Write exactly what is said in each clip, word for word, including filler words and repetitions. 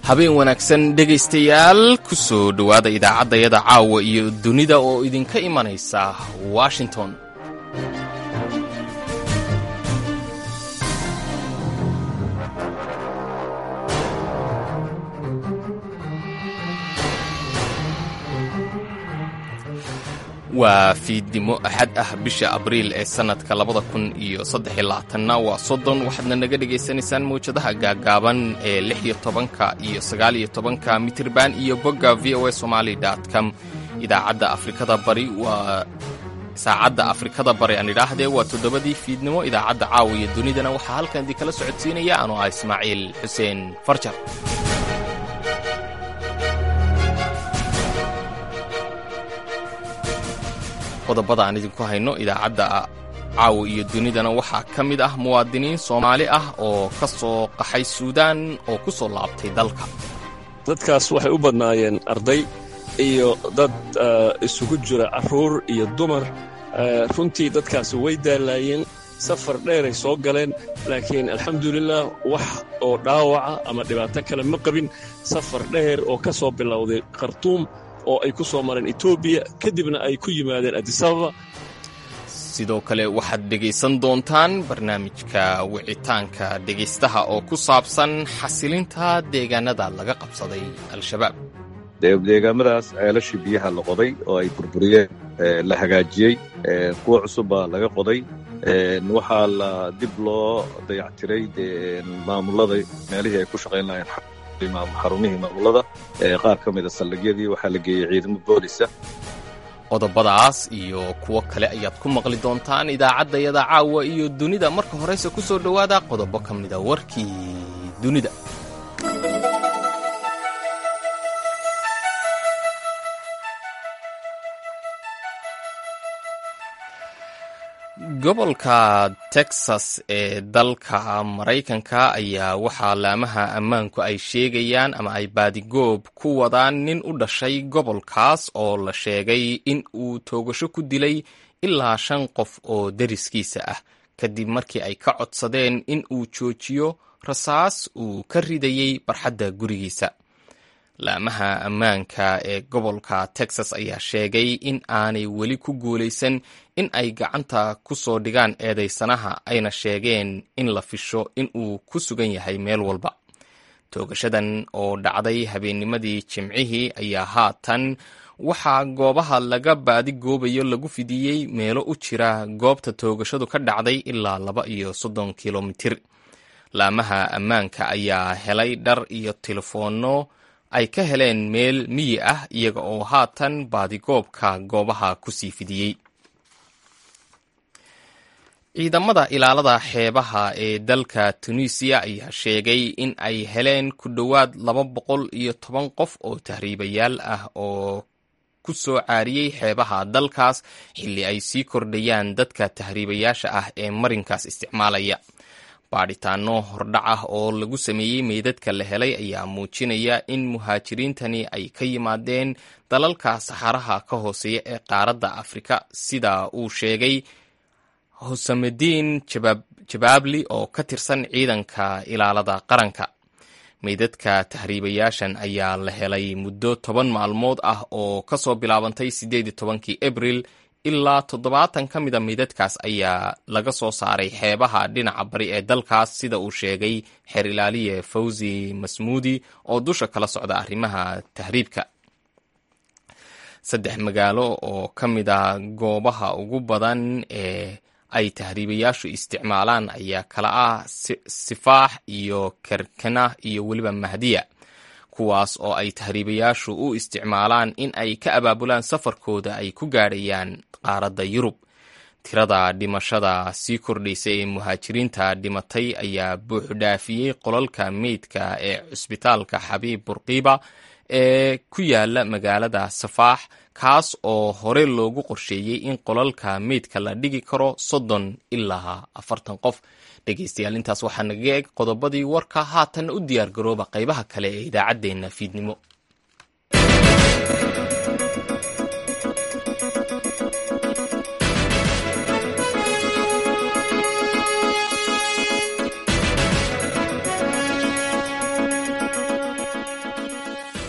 habeen wanaagsan dhegaystayaal ku soo dhowaada idaacaddayada caawa iyo dunida oo idinka imanaysa Washington. waa fiidnimo axad ah bisha abriil ee sanadka labada kun iyo saddex iyo labaatan waa soddon waxaadna naga dhegaysanaysaan mawjadaha gaagaaban ee lix iyo tobanka iyo sagaal iyo tobanka mitirban iyo bogga v o a somali dot com. idaacadda afrikada bari waa saacadda afrikada bari aan idhaahdee waa toddobadii fiidnimo. idaacadda caawa iyo dunidana waxaa halkan idin kala socodsiinaya anoo ah ismaaciil xuseen farjar. qodobada aan idinku hayno idaacadda caawa iyo dunidana waxaa ka mid ah muwaadiniin Soomaali ah oo ka soo qaxay Suudaan oo ku soo laabtay dalka. dadkaas waxay u badnaayeen arday iyo dad isugu jira carruur iyo dumar. runtii dadkaasi way daalayeen, safar dheeray soo galeen, laakiin alxamdulilah wax oo dhaawaca ama dhibaato kale ma qabin. safar dheer oo ka soo bilowday Khartoum oo ay ku soo mareen Ethiopia kadibna ay ku yimaadeen Addis Ababa. sidoo kale waxaad dhegaysan doontaan barnaamijka wicitaanka dhegaystaha oo ku saabsan xasilinta deegaanada laga qabsaday al-shabaab. deegaamadaas ceelashii biyaha la qoday oo ay burburiyeen la hagaajiyey, kuwa cusub baa laga qoday. waxaa la dib loo dayactiray maamulada meelihii ay ku shaqayn lahayn xarumihii maamulada. qaar ka mida saldhigyadii waxaa la geeyey ciidamo boolisa. qodobadaas iyo kuwo kale ayaad ku maqli doontaan idaacaddayada caawa iyo dunida. marka horeyse ku soo dhowaada qodobo ka mida warkii dunida. gobolka Texas ee dalka Maraykanka ayaa waxaa laamaha ammaanku ay sheegayaan ama ay baadigoob ku wadaan nin u dhashay gobolkaas oo la sheegay in uu toogasho ku dilay ilaa shan qof oo deriskiisa ah kadib markii ay ka codsadeen in uu joojiyo rasaas uu ka ridayay barxadda gurigiisa. laamaha ammaanka ee gobolka Texas ayaa sheegay in aanay weli ku guulaysan in ay gacanta ku soo dhigaan eedaysanaha, ayna sheegeen in la fisho in uu ku sugan yahay meel walba. toogashadan oo dhacday habeennimadii Jimcihii ayaa haatan waxaa goobaha laga baadigoobayo lagu fidiyey meelo u jira goobta toogashadu ka dhacday ilaa laba iyo soddon kilomitir. laamaha ammaanka ayaa helay dhar iyo telefoonno ay ka heleen meel miyi ah iyaga oo haatan baadigoobka goobaha ku sii fidiyey. ciidamada ilaalada xeebaha ee dalka Tunisia ayaa sheegay in ay heleen ku dhowaad laba boqol iyo toban qof oo tahriibayaal ah oo ku soo caariyey xeebaha dalkaas xilli ay sii kordhayaan dadka tahriibayaasha ah ee marinkaas isticmaalaya. baadhitaano hordhac ah oo lagu sameeyey meydadka la helay ayaa muujinaya in muhaajiriintani ay ka yimaadeen dalalka saxaraha ka hooseeya ee qaaradda Afrika, sida uu sheegay Hosamediin Jabaabli oo ka tirsan ciidanka ilaalada qaranka. meydadka tahriibayaashan ayaa la helay muddo toban maalmood ah oo ka soo bilaabantay siddeed iyo tobankii Abriil ilaa toddobaatan ka mida meydadkaas ayaa laga soo saaray xeebaha dhinaca bari ee dalkaas, sida uu sheegay xeer ilaaliye Fawzi Masmuudi oo dusha kala socda arrimaha tahriibka. saddex magaalo oo ka mid ah goobaha ugu badan ee ay tahriibayaashu isticmaalaan ayaa kala ah Sifaax iyo Kerkena iyo weliba Mahdiya, kuwaas oo ay tahriibayaashu u isticmaalaan in ay ka abaabulaan safarkooda ay ku gaadhayaan qaaradda Yurub. tirada dhimashada sii kordhaysay ee muhaajiriinta dhimatay ayaa buux dhaafiyey qolalka meydka ee cusbitaalka Xabiib Burqiba ee ku yaala magaalada Safaax, kaas oo hore loogu qorsheeyey in qolalka meydka la dhigi karo soddon ilaa afartan qof. dhegaystayaal, intaas waxaa naga eg qodobadii warka. haatan u diyaar garooba qaybaha kale ee idaacaddeenna fiidnimo.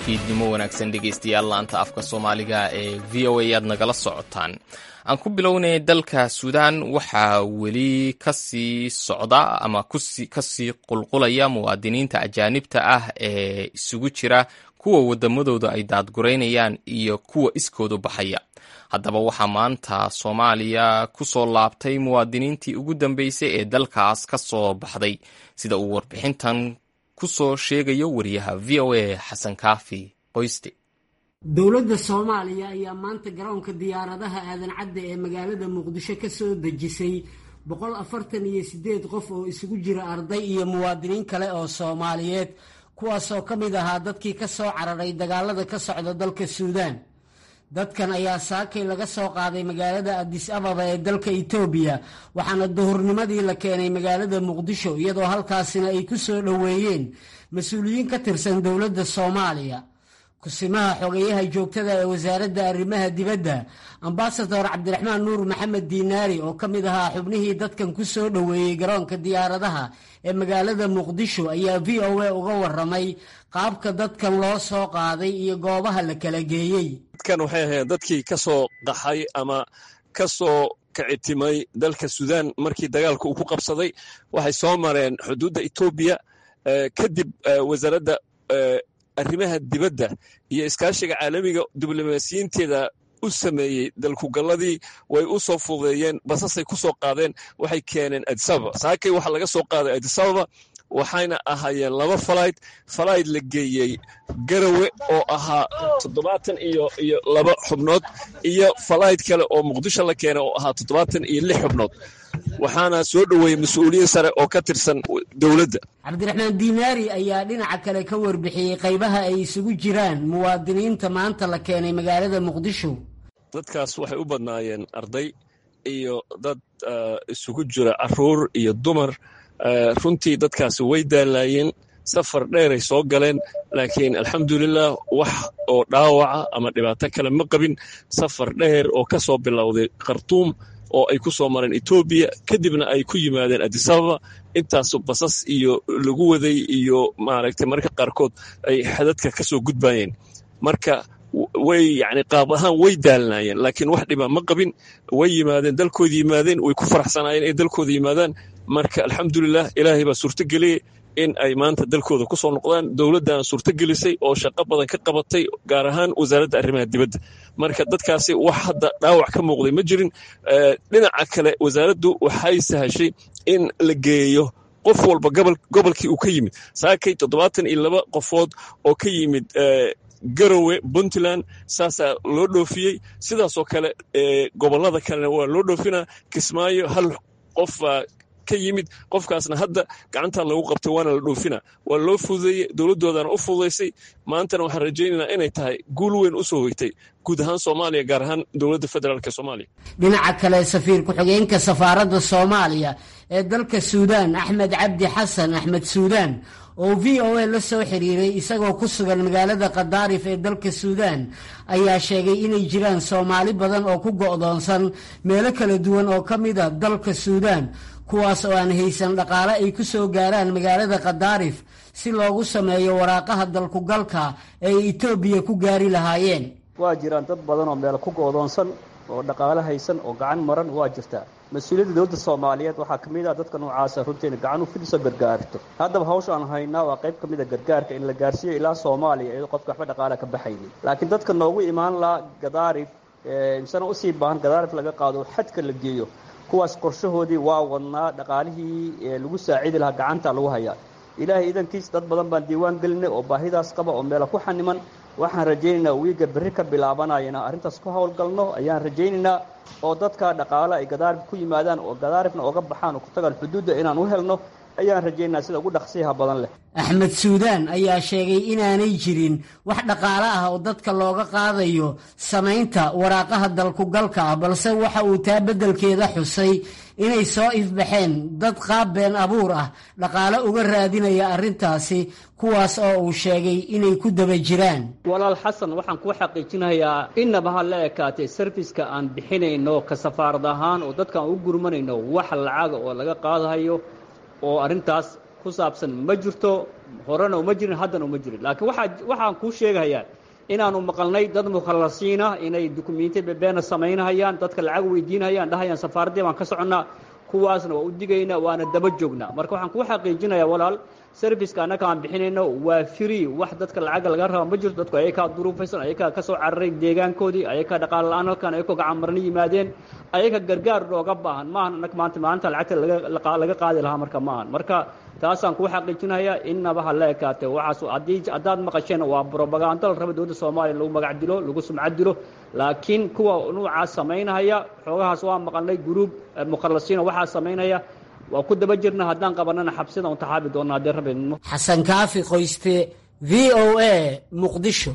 fiidnimo wanaagsan dhegaystayaal laanta afka soomaaliga ee v o a aad nagala socotaan. aan ku bilownay dalka suudaan waxaa weli kasii socda ama kasii qulqulaya muwaadiniinta ajaanibta ah ee isugu jira kuwa wadamadooda ay daadgureynayaan iyo kuwa iskoodu baxaya. haddaba waxaa maanta soomaaliya ku soo laabtay muwaadiniintii ugu dambeysay ee dalkaas ka soo baxday, sida uu warbixintan ku soo sheegayo wariyaha v o a xasan kaafi qoyste. dowladda Soomaaliya ayaa maanta garoonka diyaaradaha aadan cadde ee magaalada Muqdisho ka soo dejisay boqol afartan iyo siddeed qof oo isugu jira arday iyo muwaadiniin kale oo Soomaaliyeed, kuwaasoo ka mid ahaa dadkii ka soo cararay dagaalada ka socda dalka Suudaan. dadkan ayaa saakay laga soo qaaday magaalada Addis Ababa ee dalka Itoobiya, waxaana duhurnimadii la keenay magaalada Muqdisho, iyadoo halkaasina ay ku soo dhoweeyeen mas-uuliyiin ka tirsan dowladda Soomaaliya. kusimaha xogeyaha joogtada ee wasaaradda arrimaha dibadda ambassador Cabdiraxmaan Nuur Maxamed Diinaari oo ka mid ahaa xubnihii dadkan ku soo dhoweeyey garoonka diyaaradaha ee magaalada Muqdisho ayaa v o a uga warramay qaabka dadkan loo soo qaaday iyo goobaha la kala geeyey. dadkan waxay ahayd dadkii ka soo qaxay ama ka soo kicitimay dalka Suudaan markii dagaalku uu ku qabsaday. waxay soo mareen xuduudda Itoobiya, kadib wasaaradda arrimaha dibadda iyo iskaashiga caalamiga diblomaasiyiinteeda u sameeyey dalkugalladii way u soo fududeeyeen, basasay ku soo qaadeen, waxay keeneen Addis Ababa. saakay waxaa laga soo qaaday Addis Ababa, waxayna ahaayeen laba falayd falayd la geeyey Garawe oo ahaa toddobaatan iyo iyo laba xubnood, iyo falayd kale oo Muqdisho la keenay oo ahaa toddobaatan iyo lix xubnood. waxaana soo dhoweeyey mas-uuliyiin sare oo ka tirsan dowladda. Cabdiraxmaan Diinaari ayaa dhinaca kale ka warbixiyey qaybaha ay isugu jiraan muwaadiniinta maanta la keenay magaalada Muqdisho. dadkaas waxay u badnaayeen arday iyo dad isugu jira caruur iyo dumar. runtii dadkaasi way daalayeen, safar dheeray soo galeen, laakiin alxamdulilah wax oo dhaawaca ama dhibaato kale ma qabin. safar dheer oo ka soo bilowday Khartoum oo ay ku soo mareen Itoobiya, kadibna ay ku yimaadeen Addis Ababa. intaas basas iyo lagu waday iyo maaragtay marka qaarkood ay xadadka ka soo gudbayeen. marka way yani qaab ahaan way daalnaayeen, laakiin wax dhiba ma qabin. way yimaadeen, dalkooda yimaadeen, way ku faraxsanaayeen inay dalkooda yimaadaan. marka alxamdulilah ilaahay baa suurtageliyey in ay maanta dalkooda ku soo noqdaan. dowladdana suurtagelisay oo shaqo badan ka qabatay, gaar ahaan wasaaradda arrimaha dibadda. marka dadkaasi wax hadda dhaawac ka muuqday ma jirin. dhinaca kale wasaaraddu waxay sahashay in la geeyo qof walba gobolkii uu ka yimid. saakay toddobaatan iyo laba qofood oo ka yimid Garowe, Puntland, saasaa loo dhoofiyey. sidaasoo kale gobollada kalena waa loo dhoofinaa. Kismaayo hal qof ka yimid, qofkaasna hadda gacantan lagu qabtay waana la dhoofina. waa loo fududeeyey, dowladdoodana u fududaysay. maantana waxaan rajaynaynaa inay tahay guul weyn u soo hoytay guud ahaan Soomaaliya, gaar ahaan dowladda federaalka Soomaaliya. dhinaca kale safiir ku-xigeenka safaaradda Soomaaliya ee dalka Suudaan Axmed Cabdi Xasan Axmed Suudaan oo v o a la soo xiriiray isagoo ku sugan magaalada Qadaarif ee dalka Suudaan ayaa sheegay inay jiraan Soomaali badan oo ku go'doonsan meelo kala duwan oo ka mid ah dalka Suudaan, kuwaas oo aan haysan dhaqaale ay ku soo gaaraan magaalada Qadaarif si loogu sameeyo waraaqaha dalkugalka ay Itoobiya ku gaari lahaayeen. waa jiraan dad badan oo meel ku go'doonsan oo dhaqaale haysan oo gacan maran waa jirtaa. mas-uuliyadda dowladda Soomaaliyeed waxaa ka mid ah dadka noocaasa runtii gacan u fidiso gargaarto. haddaba hawsha aan haynaa waa qayb ka mid ah gargaarka in la gaarsiiyo ilaa Soomaaliya iyadoo qofka waxba dhaqaale ka baxaynin. laakiin dadka noogu imaan lahaa Qadaarif insana u sii baahan Qadaarif laga qaado xadka la geeyo, kuwaas qorshahoodii waa wadnaa. dhaqaalihii lagu saacidi lahaa gacanta lagu hayaa. ilaahay idankiis dad badan baan diiwaan gelinay oo baahidaas qaba oo meelo ku xaniman. waxaan rajaynaynaa wiiga berri ka bilaabanaya inaan arrintaas ku howlgalno ayaan rajaynaynaa, oo dadka dhaqaale ay Qadaarif ku yimaadaan oo Qadaarifna oga baxaan oo ku tagaan xuduudda inaan u helno ayaan rajaynaynaa sida ugu dhaqsiyaha badan leh. Axmed Suudaan ayaa sheegay inaanay jirin wax dhaqaale ah oo dadka looga qaadayo samaynta waraaqaha dalkugalka ah, balse waxa uu taa beddelkeeda xusay inay soo ifbaxeen dad qaab been abuur ah dhaqaale uga raadinaya arrintaasi, kuwaas oo uu sheegay inay ku daba jiraan. walaal xasan, waxaan ku xaqiijinayaa inaba ha la ekaatay serviska aan bixinayno ka safaarad ahaan oo dadkaan u gurmanayno wax lacaga oo laga qaadayo oo arrintaas ku saabsan ma jirto. horena uma jirin haddana uma jirin laakiin waxaa waxaan kuu sheegahayaa inaanu maqalnay dad mukhallasiina inay dukumiinti bebeena samaynahayaan dadka lacag weydiinahayaan dhahayaan safaaraddii baan ka soconnaa kuwaasna waa u digaynaa waana daba joognaa marka waxaan kuu xaqiijinayaa walaal serviceka annaga aan bixinayno waa free wax dadka lacagga laga raba ma jirto dadku ayakaa duruufaysan ayakaa ka soo cararay deegaankoodii ayakaa dhaqaale la-aan halkan ayakoo gacan marna yimaadeen ayaka gargaar looga baahan maahan annaga maanta maanta lacagta laga qaadi lahaa marka maahan marka taasaan kuu xaqiijinayaa innaba ha la ekaatee waxaas haddii haddaad maqasheen waa brobagando la raba dowladda soomaaliya lagu magac dilo lagu sumcad dilo laakiin kuwa nuucaas samaynahaya xoogahaas waa maqalnay gruub mukhallasiina waxaa samaynaya waa ku daba jirna haddaan qabanana xabsida un taxaabi doona haddee rabeenimo xasan kaafi qoyste v o a muqdisho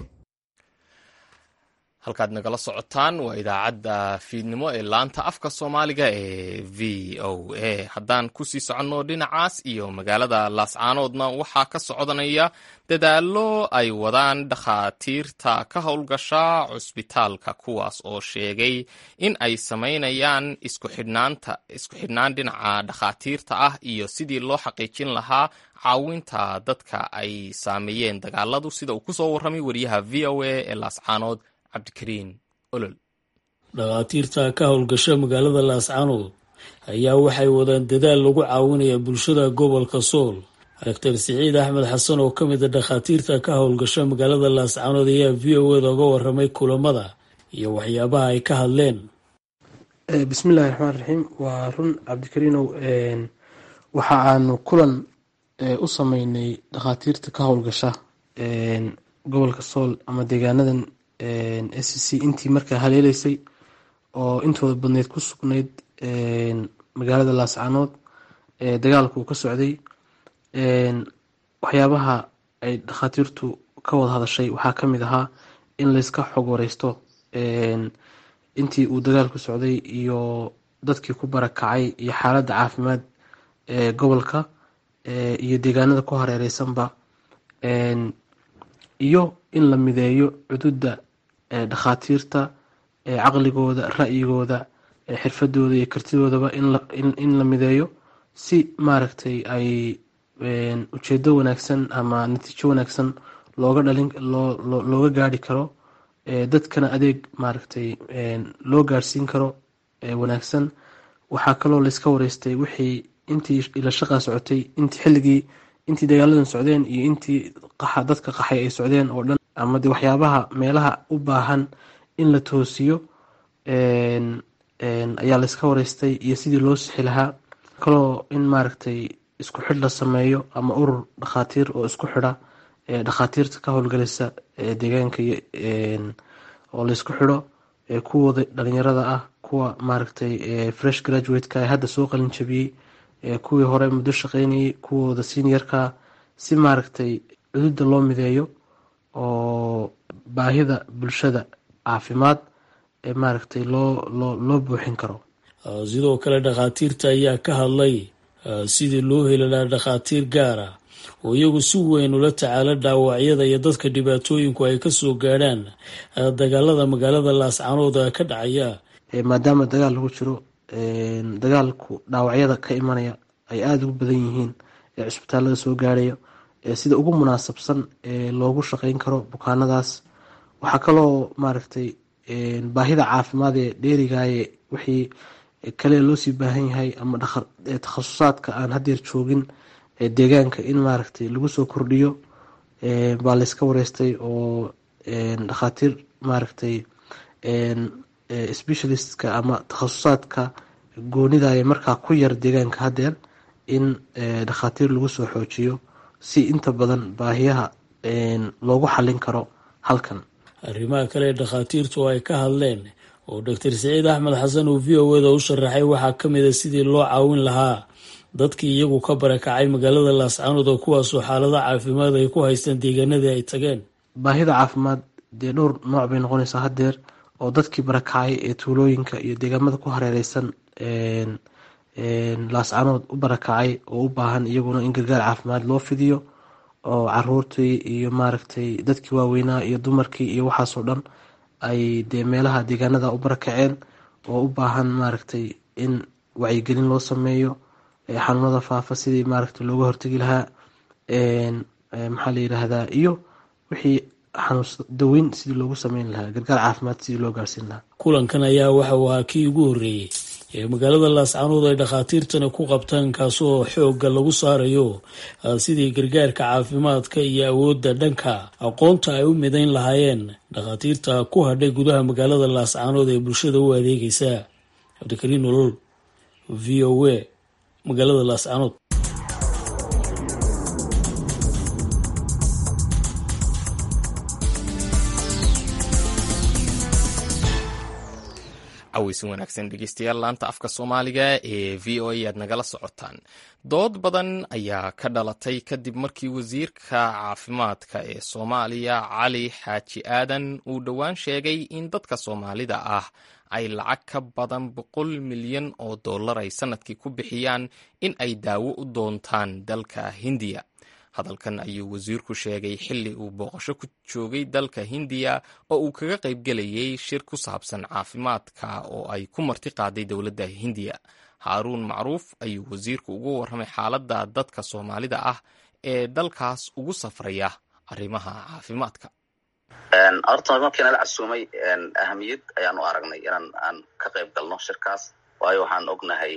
halkaad nagala socotaan waa idaacadda fiidnimo ee laanta afka soomaaliga ee v o a haddaan kusii soconno dhinacaas iyo magaalada laascaanoodna waxaa ka socdanaya dadaallo ay wadaan dhakhaatiirta ka howlgasha cusbitaalka kuwaas oo sheegay in ay samaynayaan isku xidhnaanta isku xidhnaan dhinaca dhakhaatiirta ah iyo sidii loo xaqiijin lahaa caawinta dadka ay saameeyeen dagaaladu sida uu kusoo warramay wariyaha v o a ee laascaanood cabdikariin olol dhakhaatiirta ka howlgasha magaalada laascaanood ayaa waxay wadaan dadaal lagu caawinaya bulshada gobolka sool doctor siciid axmed xasan oo ka mid a dhakhaatiirta ka howlgasha magaalada laascaanood ayaa v o eda uga waramay kulamada iyo waxyaabaha ay ka hadleen. bismillahi raxmaan raxiim waa run cabdikariinow waxa aanu kulan u sameynay dhakhaatiirta ka howlgasha gobolka sool ama deegaanadan s c intii markaa haleeleysay oo intooda badneyd ku sugnayd magaalada laascaanood dagaalka uu ka socday. waxyaabaha ay dhakhaatiirtu ka wada hadashay waxaa ka mid ahaa in layska xog wareysto intii uu dagaalku socday iyo dadkii ku barakacay iyo xaaladda caafimaad ee gobolka iyo deegaanada ku hareereysanba, iyo in la mideeyo cududa dhakhaatiirta caqligooda, ra'yigooda, xirfadooda iyo kartidoodaba in la mideeyo si maaragtay ay ujeedo wanaagsan ama natiijo wanaagsan looga dhalin looga gaari karo dadkana adeeg maaragtay loo gaarsiin karo wanaagsan. waxaa kaloo layska wareystay wixii intii ila shaqaa socotay intii xilligii intii dagaaladan socdeen iyo intii qaxa dadka qaxay ay socdeen oo dhan, ama de waxyaabaha meelaha u baahan in la toosiyo ayaa layska wareystay iyo sidii loo sixi lahaa. kaloo in maaragtay isku xidh la sameeyo ama urur dhakhaatiir oo isku xidha dhakhaatiirta ka howlgalaysa deegaanka oo laysku xidho kuwooda dhalinyarada ah, kuwa maaragtay fresh graduate-ka ee hadda soo qalin jabiyey, kuwii hore muddo shaqeynayay, kuwooda seniorka, si maaragtay cududa loo mideeyo oo baahida bulshada caafimaad ee maaragtay loo loo loo buuxin karo. sidoo kale dhakhaatiirta ayaa ka hadlay sidii loo heli lahaa dhakhaatiir gaara oo iyagu si weyn ula tacaala dhaawacyada iyo dadka dhibaatooyinku ay kasoo gaadhaan dagaalada magaalada laascaanood ka dhacaya. maadaama dagaal lagu jiro, dagaalku dhaawacyada ka imanaya ay aada ugu badan yihiin ee cusbitaalada soo gaaraya, sida ugu munaasabsan ee loogu shaqeyn karo bukaanadaas. waxaa kaloo maaragtay baahida caafimaad ee dheerigaaye wixii kale loo sii baahan yahay ama takhasusaadka aan hadeer joogin deegaanka in maaragtay lagu soo kordhiyo baa layska wareystay oo dhakhaatiir maaragtay specialistka ama takhasusaadka goonidaya markaa ku yar deegaanka hadeer in dhakhaatiir lagu soo xoojiyo si inta badan baahiyaha loogu xallin karo halkan. arrimaha kale ee dhakhaatiirtu ay ka hadleen oo doctor siciid axmed xasan uu v o eda u sharaxay waxaa ka mid a sidii loo caawin lahaa dadkii iyagu ka barakacay magaalada laascaanood oo kuwaasoo xaalada caafimaad ay ku haystaan deegaanadii ay tageen. baahida caafimaad dee dhowr nooc bay noqonaysaa hadeer oo dadkii barakacay ee tuulooyinka iyo deegaamada ku hareereysan laascaanood u barakacay oo u baahan iyaguna in gargaar caafimaad loo fidiyo, oo caruurtii iyo maaragtay dadkii waaweynaa iyo dumarkii iyo waxaasoo dhan ay dee meelaha deegaanada u barakaceen oo u baahan maaragtay in wacyigelin loo sameeyo xanuunada faafa sidii maaragtay looga hortegi lahaa. maxaa la yidhaahdaa iyo wixii xanuunsa daweyn sidii loogu sameyn lahaa, gargaar caafimaad sidii loo gaarsiin lahaa. kulankan ayaa waxa uu ahaa kii ugu horreeyey ee magaalada laascaanood ay dhakhaatiirtani ku qabtaan, kaasoo xoogga lagu saarayo sidii gargaarka caafimaadka iyo awoodda dhanka aqoonta ay u midayn lahaayeen dhakhaatiirta ku hadhay gudaha magaalada laascaanood ee bulshada u adeegaysa. cabdikariin nolol, v o a, magaalada laascaanood. caweysin wanaagsan dhegeystayaal, laanta afka soomaaliga ee v o a aad nagala socotaan. dood badan ayaa ka dhalatay kadib markii wasiirka caafimaadka ee soomaaliya cali xaaji aadan uu dhowaan sheegay in dadka soomaalida ah ay lacag ka badan boqol milyan oo dollar ay sanadkii ku bixiyaan in ay daawo u doontaan dalka hindiya. hadalkan ayuu wasiirku sheegay xilli uu booqasho ku joogay dalka hindiya oo uu kaga qaybgelayay shir ku saabsan caafimaadka oo ay ku marti qaaday dowladda hindiya. haaruun macruuf ayuu wasiirku ugu warramay xaaladda dadka soomaalida ah ee dalkaas ugu safraya arrimaha caafimaadka. horta markii nala casuumay ahamiyad ayaan u aragnay inaan aan ka qayb galno shirkaas, waayo waxaan ognahay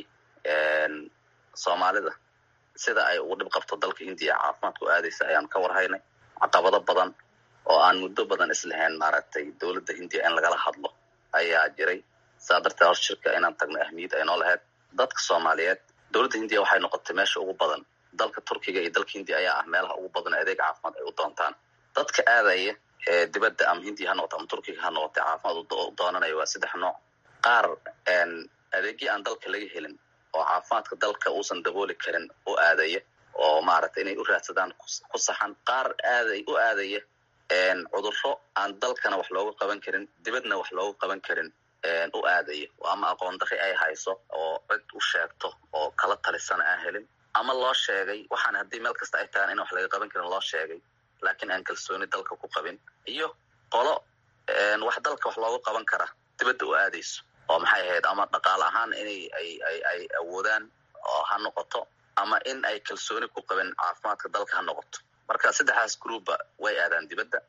soomaalida sida ay ugu dhib qabto dalka hindiya caafimaadku aadaysa ayaan ka warhaynay. caqabado badan oo aan muddo badan islahayn maaragtay dowladda hindiya in lagala hadlo ayaa jiray. saa darteed hor shirka inaan tagno ahmiyad ay noo lahayd. dadka soomaaliyeed dowladda hindiya waxay noqotay meesha ugu badan. dalka turkiga iyo dalka hindiya ayaa ah meelaha ugu badan adeeg caafimaad ay u doontaan. dadka aadaya ee dibadda ama hindiya ha noqoto ama turkiga ha noqotay caafimaad u doonanaya waa saddex nooc. qaar adeegii aan dalka laga helin oo caafimaadka dalka uusan dabooli karin u aadaya oo maaragtay inay u raadsadaan ku saxan. qaar aaday u aadaya cudurro aan dalkana wax looga qaban karin dibadna wax looga qaban karin u aadaya, ama aqoon darri ay hayso oo cid u sheegto oo kala talisana aan helin, ama loo sheegay waxaan haddii meel kasta ay tahaan in wax laga qaban karin loo sheegay laakiin aan kalsooni dalka ku qabin, iyo qolo wax dalka wax looga qaban kara dibadda u aadayso oo maxay ahayd ama dhaqaale ahaan inay ay ay ay awoodaan oo ha noqoto, ama in ay kalsooni ku qabin caafimaadka dalka ha noqoto. marka saddexdaas groupba way aadaan dibadda.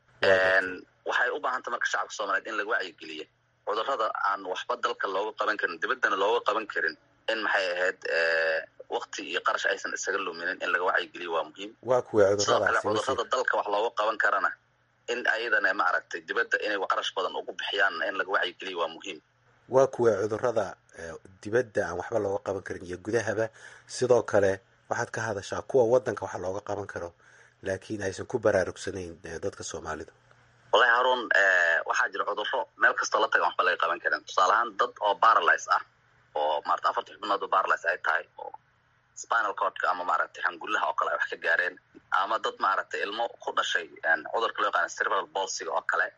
waxay u baahantay marka shacabka soomaaliyeed in laga wacyigeliyo cudurrada aan waxba dalka looga qaban karin dibaddana looga qaban karin, in maxay ahayd waqti iyo qarash aysan isaga luminin in laga wacyigeliyo waa muhiim. waa kuwa sidoo kale cudurrada dalka wax looga qaban karana in ayadana maaragtay dibadda inay qarash badan ugu bixiyaan in laga wacyigeliyo waa muhiim. waa kuwa cudurrada dibadda aan waxba looga qaban karin iyo gudahaba. sidoo kale waxaad ka hadashaa kuwa wadanka wax looga qaban karo laakiin aysan ku baraarugsanayn dadka soomaalida. wallahi haruun, waxaa jira cudurro meel kastoo la tagan waxba laga qaban karin. tusaale ahaan dad oo paralyze ah oo maarata afarta xubnood oo paralyze ay tahay oo spinal cordka ama maaragtay xangullaha oo kale ay wax ka gaareen, ama dad maaragtay ilmo ku dhashay cudurka loo yaqaano cerebral palsy oo kale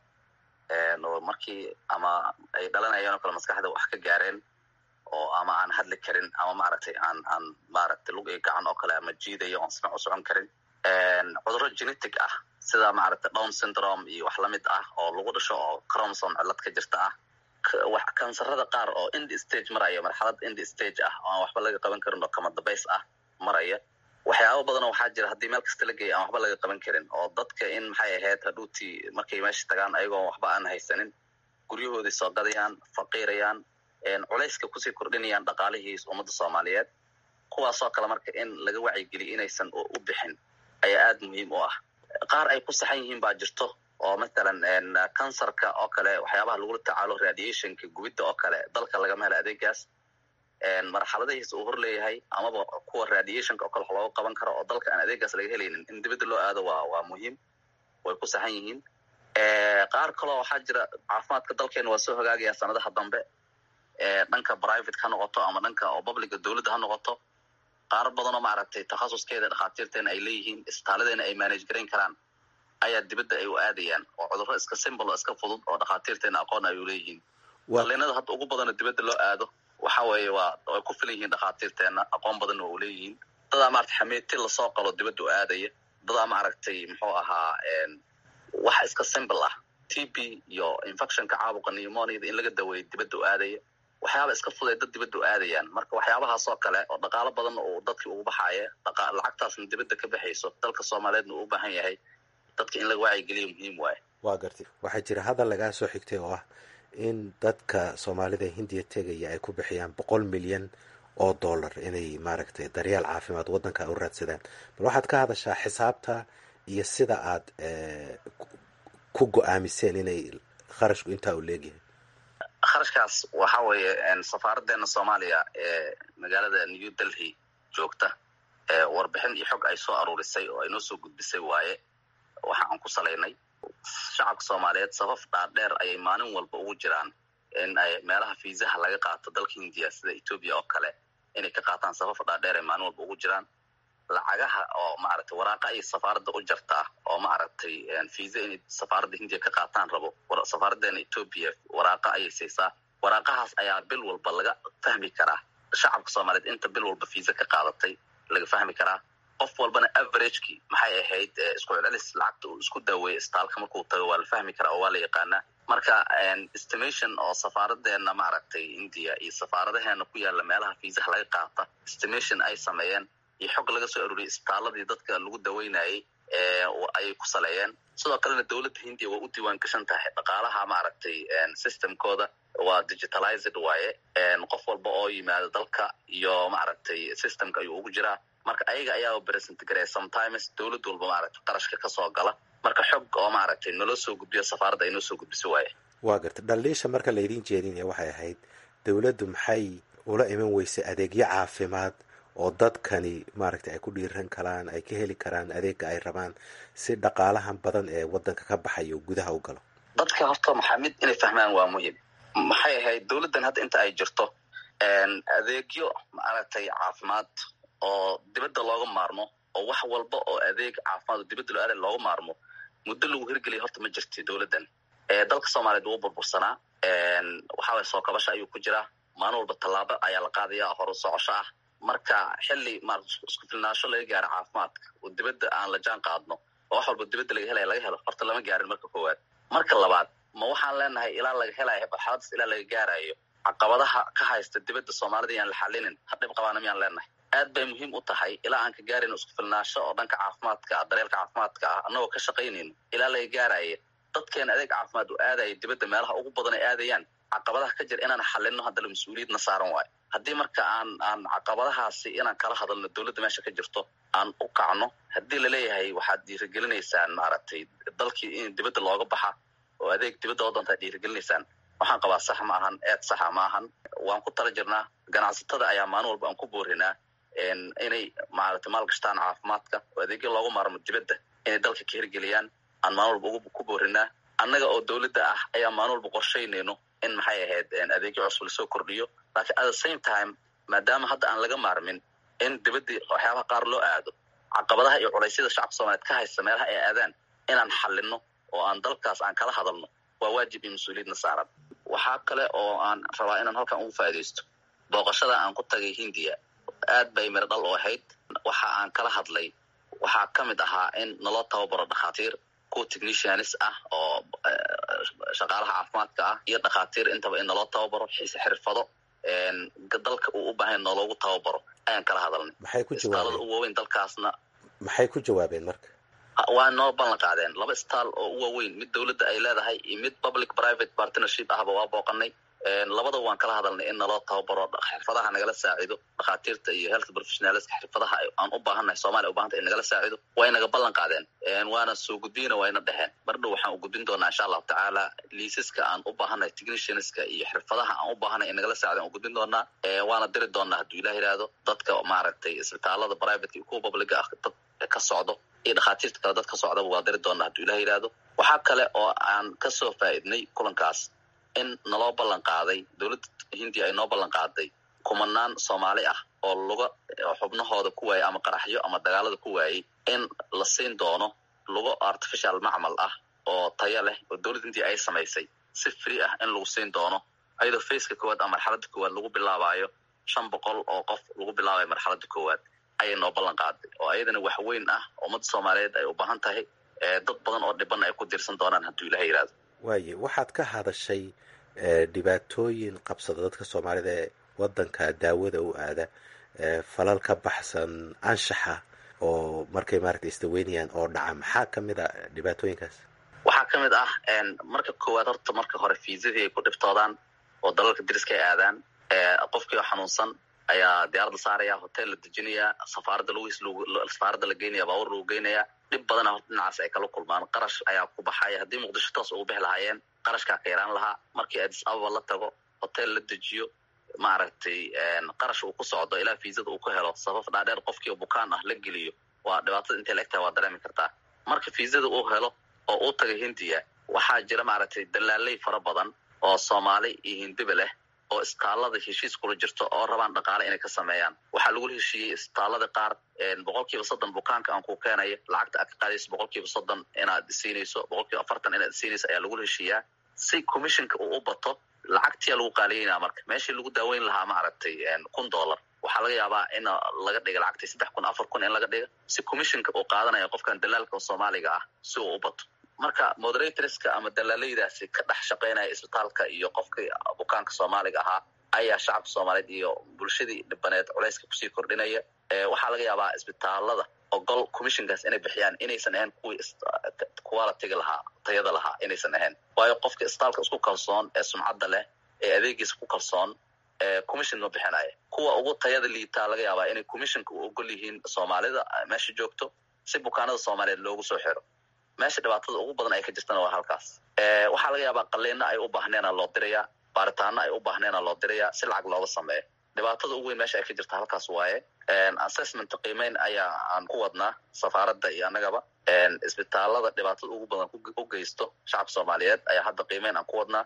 oo markii ama ay dhalanayeen oo kale maskaxda wax ka gaareen oo ama aan hadli karin ama maaragtay aan aan maaragtay lug iyo gacan oo kale ama jiidayo oon sinac u socon karin. cudurro genetic ah sida maaragtay down syndrome iyo wax lamid ah oo lagu dhasho oo chromosome cilad ka jirta ah. wax kansarada qaar oo end stage maraya, marxalad end stage ah oo aan waxba laga qaban karin oo kama dambays ah maraya. waxyaabo badan oo waxaa jira haddii meel kasta la geeya aan waxba laga qaban karin oo dadka in maxay ahayd hadhuutii markay meesha tagaan ayagoo waxba aan haysanin guryahoodii soo gadayaan, faqiirayaan, culayska kusii kordhinayaan dhaqaalihiis ummadda soomaaliyeed. kuwaasoo kale marka in laga wacyigeliyo inaysan u bixin ayaa aada muhiim u ah. qaar ay ku saxan yihiin baa jirto oo matalan kansarka oo kale waxyaabaha lagula tacaalo radiationka gubidda oo kale dalka lagama helo adeegaas. marxaladihiisa uu hor leeyahay amaba kuwa radiationka oo kale wax looga qaban karo oo dalka aan adeegaas laga helaynin in dibadda loo aado waa waa muhiim, way ku saxan yihiin. qaar kaloo waxaa jira caafimaadka dalkeena waa soo hagaagaya sanadaha dambe, dhanka private ha noqoto ama dhanka oo publica dowladda ha noqoto. qaar badan oo maaragtay takhasuskeeda dhakhaatiirteena ay leeyihiin, isbitaaladeena ay manage garayn karaan ayaa dibadda ay u aadayaan oo cudurro iska simple oo iska fudud oo dhakhaatiirteena aqoon ay u leeyihiin. qaliinada hadda ugu badanoo dibadda loo aado waxa weeye waa way ku filan yihiin dhakhaatiirteena, aqoon badanna waa u leeyihiin. dadaa maaragtay xameeti lasoo qalo dibadda u aadaya, dadaa maaragtay muxuu ahaa wax iska simple ah, T B iyo infectionka caabuqa pneumoniada in laga daweeyo dibadda u aadaya. waxyaaba iska fuday dad dibadda u aadayaan. Marka waxyaabahaas oo kale oo dhaqaalo badan oo dadkii ugu baxaaya lacagtaasna dibadda ka baxayso dalka Soomaaliyeedna uu u baahan yahay dadka in laga wacyigeliyo muhiim waaye. waa gartay waxaa jira hadal lagaa soo xigtay oo ah in dadka Soomaalida Hindiya tegaya ay ku bixiyaan boqol milyan oo dollar inay maaragtay daryeel caafimaad waddanka u raadsadaan. bal waxaad ka hadashaa xisaabta iyo sida aad ku go'aamiseen inay kharashku intaa u leegyahay. kharashkaas waxa weeye safaaraddeena Soomaaliya ee magaalada New Delhi joogta ee warbixin iyo xog ay soo aruurisay oo ay noo soo gudbisay waaye waxa aan ku salaynay shacabka Soomaaliyeed safaf dhaadheer ayay maalin walba ugu jiraan in ay meelaha fiisaha laga qaato dalka Hindiya sida Ethiopia oo kale inay ka qaataan safaf dhaadheer ay maalin walba ugu jiraan. lacagaha oo maaragtay waraaqa ay safaaradda u jartaa oo maaragtay fiisa in safaaradda Hindiya ka qaataan rabo safaaraddeena Ethiopia waraaqa ayay siisaa. waraaqahaas ayaa bil walba laga fahmi karaa shacabka Soomaaliyeed inta bil walba fiisa ka qaadatay laga fahmi karaa. qof walbana average-kii maxay ahayd isku celcelis lacagta uu isku daaweeyay istaalka markuu tago waa la fahmi karaa oo waa la yaqaanaa. marka estimation oo safaaraddeena maaragtay Hindiya iyo safaaradaheena ku yaala meelaha fiisaha laga qaata estimation ay sameeyeen iyo xog laga soo ururiyay istaaladii dadka lagu daweynayay ee ay ku saleeyeen. sidoo kalena dawladda Hindiya waa u diiwaan gashan tahay dhaqaalaha maaragtay systemkooda waa digitalized waaye qof walba oo yimaado dalka iyo maaragtay systemka ayuu ugu jiraa. marka ayaga ayaa present gareey sometimes dawlad walba maaragtay qarashka ka soo gala. marka xog oo maaragtay nala soo gudbiyo safaaradda ay noo soo gudbiso waaye. waa gartay dhaliisha marka la idin jeedinaya waxay ahayd dawladdu maxay ula iman weysay adeegyo caafimaad oo dadkani maaragtay ay ku dhiiran karaan ay ka heli karaan adeega ay rabaan si dhaqaalahan badan ee waddanka ka baxayo gudaha u galo. dadka horta maxaa mid inay fahmaan waa muhiim. maxay ahayd dawladdan hadda inta ay jirto adeegyo maaragtay caafimaad oo dibadda looga maarmo oo wax walba oo adeeg caafimaad oo dibadda loo aaday looga maarmo muddo lagu hirgeliyay horta ma jirtay dawladdan. ee dalka Soomaaliyeed wuu burbursanaa waxa way soo kabasho ayuu ku jiraa. maalin walba tallaabo ayaa la qaadayaa hor u socosho ah. marka xilli ma isku filnaansho laga gaaro caafimaadka oo dibadda aan la jaan qaadno oo wax walba dibadda laga helayo laga helo horta lama gaarin marka koowaad. marka labaad ma waxaan leenahay ilaa laga helayo baxaadis ilaa laga gaarayo caqabadaha ka haysta dibadda Soomaalida yaan la xalinin hadhib qabaana miyaan leenahay. aad bay muhiim u tahay ilaa aan ka gaarin isku filnaansho oo dhanka caafimaadka daryeelka caafimaadka ah annagoo ka shaqaynayno ilaa laga gaarayo dadkeena adeeg caafimaad u aadaya dibadda meelaha ugu badan ay aadayaan caqabadaha ka jira inaan xalino hadda mas'uuliyadna saaran waayo. haddii marka aan aan caqabadahaasi inaan kala hadalno dawladda meesha ka jirto aan u kacno haddii la leeyahay waxaad dhiirigelinaysaan maaragtay dalkii in dibadda looga baxa oo adeeg dibadda oo danta dhiirigelinaysaan waxaan qabaa sax ma ahan eed saxa ma ahan. waan ku tala jirnaa ganacsatada ayaa maalin walba aan ku boorinaa inay maaragtay maal gashtaan caafimaadka oo adeegyo looga maarmo dibadda inay dalka ka hirgeliyaan aan maalin walba ku boorinaa. annaga oo dawladda ah ayaa maalin walba qorshaynayno in maxay ahayd adeegyo cusub lasoo kordhiyo. laakiin at the same time maadaama hadda aan laga maarmin in dibadda waxyaabaha qaar loo aado caqabadaha iyo culaysyada shacabka Soomaaliyeed ka haysta meelaha ay aadaan inaan xalino oo aan dalkaas aan kala hadalno waa waajib iyo mas'uuliyadna saaran. waxaa kale oo aan rabaa inaan halkan ugu faa'iidaysto booqashada aan ku tagay Hindiya aad bay mir dhal u ahayd. waxa aan kala hadlay waxaa ka mid ahaa in naloo tababaro dhakhaatiir kuwa technicians ah oo shaqaalaha caafimaadka ah iyo dhakhaatiir intaba in naloo tababaro xirfado dalka uu u baahan yahay loogu tababaro ayaan kala hadalnay. maxay ku jawaabeen ugu waaweyn dalkaasna maxay ku jawaabeen marka waa noo ballan qaadeen laba istaal oo ugu waaweyn mid dawladda ay leedahay iyo mid public private partnership ahba waa booqanay. labadaba waan kala hadalnay in naloo tababaro xirfadaha nagala saacido dhakhaatiirta iyo health professionalska xirfadaha aan u baahannahay Soomaaliya u baahantahay in nagala saacido way naga ballan qaadeen waana soo gudbina wayna dhexeen. mar dhow waxaan u gudbin doonaa insha Allah tacaala liisaska aan u baahannahay technicianska iyo xirfadaha aan u baahannahay in nagala saacido u gudbin doonaa waana diri doonaa hadduu Ilaahay yiraahdo dadka maaragtay isbitaalada private iyo kuwa public ah dad ka socdo iyo dhakhaatiirta kale dad ka socda waa diri doonaa hadduu Ilaahay yiraahdo. waxaa kale oo aan ka soo faa'iidnay kulankaas in naloo ballan qaaday dawladda Hindiya ay noo ballan qaaday kumanaan Soomaali ah oo luga xubnahooda ku waayay ama qaraxyo ama dagaalada ku waayay in la siin doono lugo artificial macmal ah oo tayo leh oo dawladda Hindiya ay samaysay si free ah in lagu siin doono ayadoo faceka koowaad ama marxaladda koowaad lagu bilaabayo shan boqol oo qof lagu bilaabayo marxaladda koowaad ayay noo ballan qaaday oo ayadana wax weyn ah ummadda Soomaaliyeed ay u baahan tahay dad badan oo dhiban ay ku dirsan doonaan hadduu Ilaahay yiraahdo. waaye waxaad ka hadashay dhibaatooyin qabsada dadka soomaalida ee wadanka daawada u aada, falal ka baxsan anshaxa oo markay maaragta isdaweynayaan oo dhaca, maxaa ka mid a dhibaatooyinkaas? waxaa ka mid ah marka koowaad horta marka hore fiisadii ay ku dhibtoodaan oo dalalka dariska ay aadaan, qofkii oo xanuunsan ayaa diyaaradda saaraya, hotel la dejinaya, safaaradda lugis safaaradda la geynaya, baabuur lagu geynaya. dhib badana horta dhinacaas ay kala kulmaan, qarash ayaa ku baxaya. haddii muqdisho toos ugu bixi lahaayeen qarashkaa ka yaraan lahaa. markii addis ababa la tago, hotel la dejiyo, maaragtay qarash uu ku socdo ilaa fiisada uu ku helo, safaf dhaadheer qofkii bukaan ah la geliyo, waa dhibaatada intay la egtahay waa dareemi kartaa. marka fiisada uu helo oo uu taga hindiya, waxaa jira maaragtay dalaalay fara badan oo soomaali iyo hindiba leh oo istaalada heshiis kula jirto oo rabaan dhaqaale inay ka sameeyaan. waxaa lagula heshiiyey istaalada qaar boqol kiiba soddon bukaanka aan ku keenayo, lacagta aad ka qaadayso boqol kiiba soddon inaad siinayso, boqol kiiba afartan inaad siinayso ayaa lagula heshiiyaa si commissionka uu u bato. lacagtiyaa lagu qaaliyeynaa. marka meeshii lagu daaweyn lahaa maaragtay kun dollar waxaa laga yaabaa in laga dhiga lacagtii saddex kun afar kun in laga dhiga si commissionka uu qaadanaya qofkan dalaalka soomaaliga ah si uu u bato. marka moderatorska ama dalaalaydaasi ka dhex shaqaynaya isbitaalka iyo qofkii bukaanka soomaaliga ahaa ayaa shacabka soomaaliyeed iyo bulshadii dhibaneed culayska kusii kordhinaya. waxaa laga yaabaa isbitaalada ogol commissionkaas inay bixiyaan inaysan ahayn kuwii quality-ga lahaa, tayada lahaa inaysan ahayn. waayo qofka isbitaalka isku kalsoon ee sumcadda leh ee adeegiisa ku kalsoon commission ma bixinaya. kuwa ugu tayada liitaa laga yaabaa inay commissionka u ogol yihiin soomaalida meesha joogto si bukaanada soomaaliyeed loogu soo xiro. meesha dhibaatada ugu badan ay ka jirtana waa halkaas. waxaa laga yaabaa qaliina ay u baahneena loo dirayaa, baaritaana ay u baahneena loo dirayaa si lacag looga sameeyo. dhibaatada ugu weyn meesha ay ka jirta halkaas waaye. assessment qiimeyn ayaa aan ku wadnaa safaaradda iyo annagaba. isbitaalada dhibaatada ugu badan u geysto shacabka soomaaliyeed ayaa hadda qiimeyn aan ku wadnaa,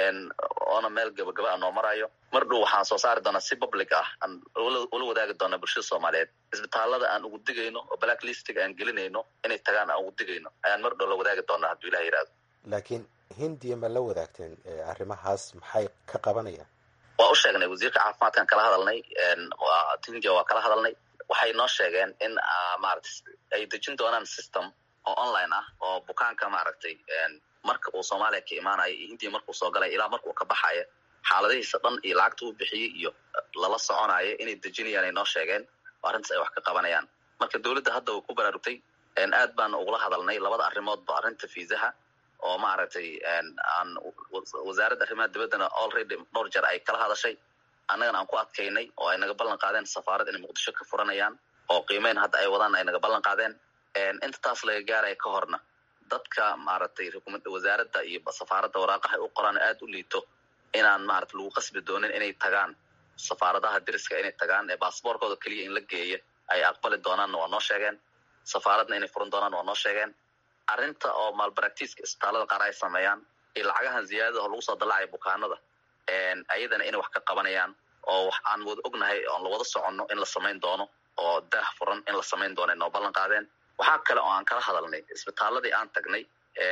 oona meel gabagaba a noo marayo. mar dhow waxaan soo saari doonaa si public ah aan ula wadaagi doona bulshada soomaaliyeed. isbitaalada aan ugu digayno oo black listiga aan gelinayno inay tagaan aan ugu digayno ayaan mar dhow la wadaagi doonaa hadduu ilah yihahdo. laakiin hindiya ma la wadaagteen arrimahaas? maxay ka qabanayaan? waa u sheegnay wasiirka caafimaadkan kala hadalnay, hindiya waa kala hadalnay. waxay noo sheegeen in maaragtay ay dejin doonaan system oo online ah oo bukaanka maaragtay marka uu soomaaliya ka imaanayo iyo hindiya markuu soo galay ilaa marka uu ka baxayo xaaladihiisa dhan iyo lacagta uu bixiyey iyo lala soconayo inay dejinayaan ay noo sheegeen oo arrintaas ay wax ka qabanayaan. marka dowladda hadda way ku baraarugtay. aad baana ugula hadalnay labada arrimoodba, arrinta fiisaha oo maaragtay aan wasaaradda arrimaha dibaddana already dhowr jeer ay kala hadashay, annagana aan ku adkaynay oo ay naga ballan qaadeen safaarad inay muqdisho ka furanayaan oo qiimeyn hadda ay wadaan ay naga ballan qaadeen. inta taas laga gaaraya ka horna dadka maaragtay wasaaradda iyo safaaradda waraaqaha u qoraan aad u liito inaan maaragtay lagu qasbi doonin inay tagaan safaaradaha deriska inay tagaan ee baasboorkooda keliya in la geeya ay aqbali doonaanna waa noo sheegeen. safaaradna inay furan doonaan waa noo sheegeen. arrinta oo malbaractiiska isbitaalada qaar ay sameeyaan iyo lacagahan ziyaadada oo lagu soo dallacaya bukaanada ayadana inay wax ka qabanayaan oo wax aan wada ognahay oon la wada soconno in la samayn doono oo daah furan in la samayn doono noo ballan qaadeen. waxaa kale oo aan kala hadalnay isbitaaladii aan tagnay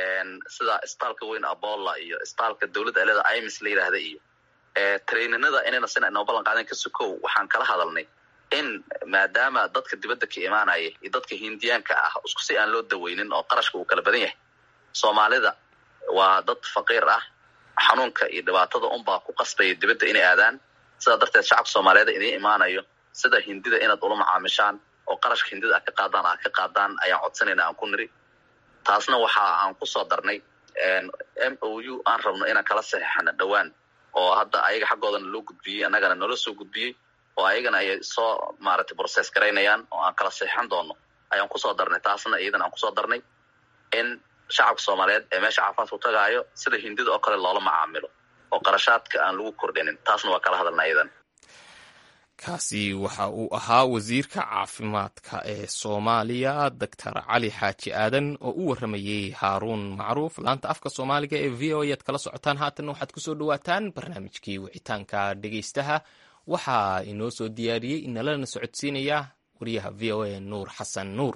sida isbitaalka weyn abolla iyo isbitaalka dowladda eleda imis la yidhaahda iyo traininada inayna sina noo ballan qaadeen ka sukow. waxaan kala hadalnay in maadaama dadka dibadda ka imaanaya iyo dadka hindiyaanka ah isku si aan loo daweynin oo qarashka uu kala badan yahay, soomaalida waa dad faqiir ah, xanuunka iyo dhibaatada unbaa ku qasbaya dibadda inay aadaan. sidaa darteed shacabka soomaaliyeed idiin imaanayo sida hindida inaad ula macaamishaan oo qarashka hindida aad ka qaadaan aad ka qaadaan ayaan codsanayna aan ku niri. taasna waxa aan ku soo darnay m o u aan rabno inaan kala saxeixano dhowaan oo hadda ayaga xaggoodana loo gudbiyey annagana noola soo gudbiyey oo ayagana ay soo maaragtay process garaynayaan oo aan kala saxeixan doono ayaan kusoo darnay. taasna iyadana aan kusoo darnay in shacabka soomaaliyeed ee meesha caafimaadka u tagaayo sida hindida oo kale loola macaamilo oo qarashaadka aan lagu kordhinin. taasna waa kala hadalna iyadan. kaasi waxa uu ahaa wasiirka caafimaadka ee soomaaliya doctor cali xaaji aadan oo u waramayey haaruun macruuf. laanta afka soomaaliga ee v o ayaad kala socotaan. haatanna waxaad kusoo dhawaataan barnaamijkii wicitaanka dhegeystaha. waxaa inoo soo diyaariyey inalana socodsiinaya wariyaha v o a nuur xasan nuur.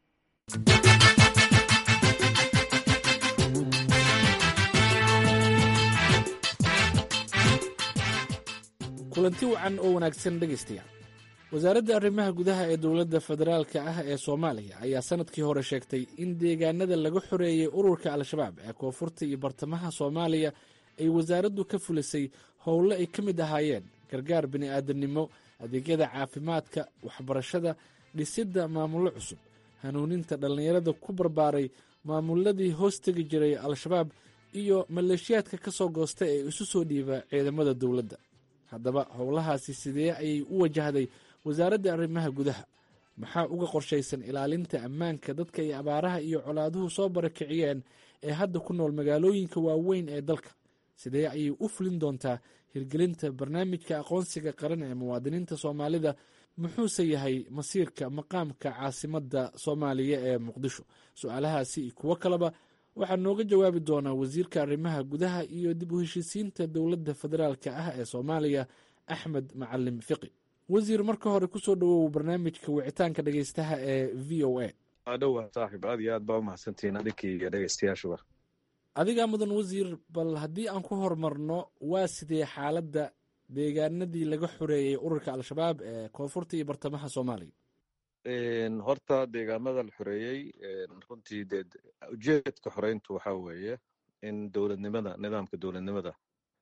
kulanti wacan oo wanaagsan dhegaystayaal. wasaaradda arrimaha gudaha ee dowladda federaalka ah ee soomaaliya ayaa sanadkii hore sheegtay in deegaanada laga xoreeyey ururka al-shabaab ee koonfurta iyo bartamaha soomaaliya ay wasaaraddu ka fulisay howlo ay ka mid ahaayeen gargaar bini'aadamnimo, adeegyada caafimaadka, waxbarashada, dhisidda maamullo cusub, hanuuninta dhallinyarada ku barbaaray maamuladii hoos tegi jiray al-shabaab iyo maleeshiyaadka ka soo goosta ee isu soo dhiiba ciidamada dowladda. haddaba howlahaasi sidee ayay u wajahday wasaaradda arrimaha gudaha? maxaa uga qorshaysan ilaalinta ammaanka dadka ay abaaraha iyo colaaduhu soo barakiciyeen ee hadda ku nool magaalooyinka waaweyn ee dalka? sidee ayay u fulin doontaa hirgelinta barnaamijka aqoonsiga qaran ee muwaadiniinta soomaalida? muxuuse yahay masiirka maqaamka caasimadda soomaaliya ee muqdisho? su-aalahaasi iyo kuwo kaleba waxaa nooga jawaabi doonaa wasiirka arrimaha gudaha iyo dib u heshiisiinta dowladda federaalka ah ee soomaaliya, axmed macalim fiqi. wasiir, marka hore kusoo dhawow barnaamijka wicitaanka dhegeystaha ee v o a. adhowa saaxiib, aad iyo aad baa umahadsantihiin adinkii iyo dhegeystayaashuba. adigaa mudan wasiir, bal haddii aan ku horumarno, waa sidee xaaladda deegaanadii laga xoreeyey ururka al-shabaab ee koonfurta iyo bartamaha soomaaliya? horta deegaamada la xoreeyey, runtii dee ujeedka xoreyntu waxaa weeye in dowladnimada, nidaamka dowladnimada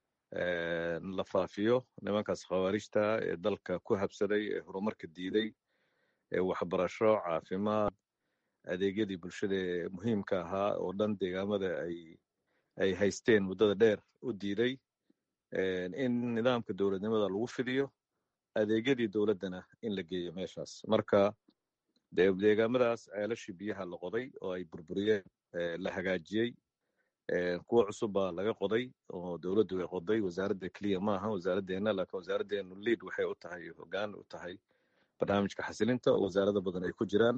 la faafiyo. nimankaas khawaarijta ee dalka ku habsaday, ee horumarka diiday, ee waxbarasho, caafimaad, adeegyadii bulshada ee muhiimka ahaa oo dhan deegaamada ay ay haysteen muddada dheer u diiday, in nidaamka dowladnimada lagu fidiyo, adeegyadii dowladdana in la geeyo meeshaas. marka deegaamadaas ceelashii biyaha la qoday oo ay burburiyeen, la hagaajiyey, kuwa cusub baa laga qoday oo dowladdu ay qoday. wasaaradda keliya maaha wasaaraddeena, laakiin wasaaraddeenu liid waxay u tahay, hoggaan u tahay barnaamijka xasilinta oo wasaarado badan ay ku jiraan.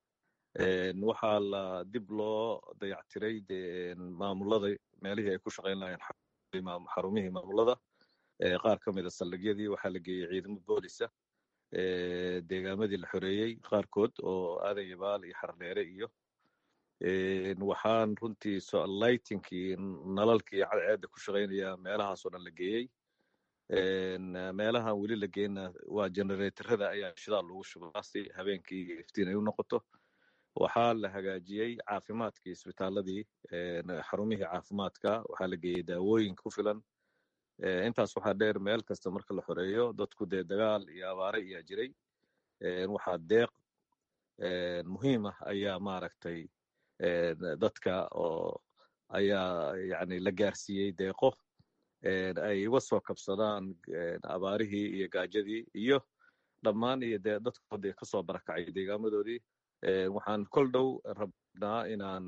waxaa la dib loo dayactiray maamulada, meelihii ay ku shaqayn lahayeen xarumihii maamulada, qaar ka mida saldhigyadii waxaa la geeyey ciidamo boolisa deegaamadii la xoreeyey qaarkood oo aadan yabaal iyo xardheere iyo waxaan runtii lightinkii, nalalkii cadceedda ku shaqaynaya meelahaasoo dhan la geeyey. meelahan weli la geyna waa generatorada ayaa shidaal lagu shubaa si habeenkii iftiin ay u noqoto. waxaa la hagaajiyey caafimaadkii, isbitaaladii, xarumihii caafimaadka, waxaa la geeyey daawooyin ku filan. intaas waxaa dheer, meel kasta marka la xoreeyo dadku dee dagaal iyo abaare ayaa jiray. waxaa deeq muhiim ah ayaa maaragtay dadka oo ayaa yani la gaarsiiyey deeqo ay uga soo kabsadaan abaarihii iyo gaajadii iyo dhammaan iyo dee dadkoodii kasoo barakacay deegaamadoodii. waxaan kol dhow rabnaa inaan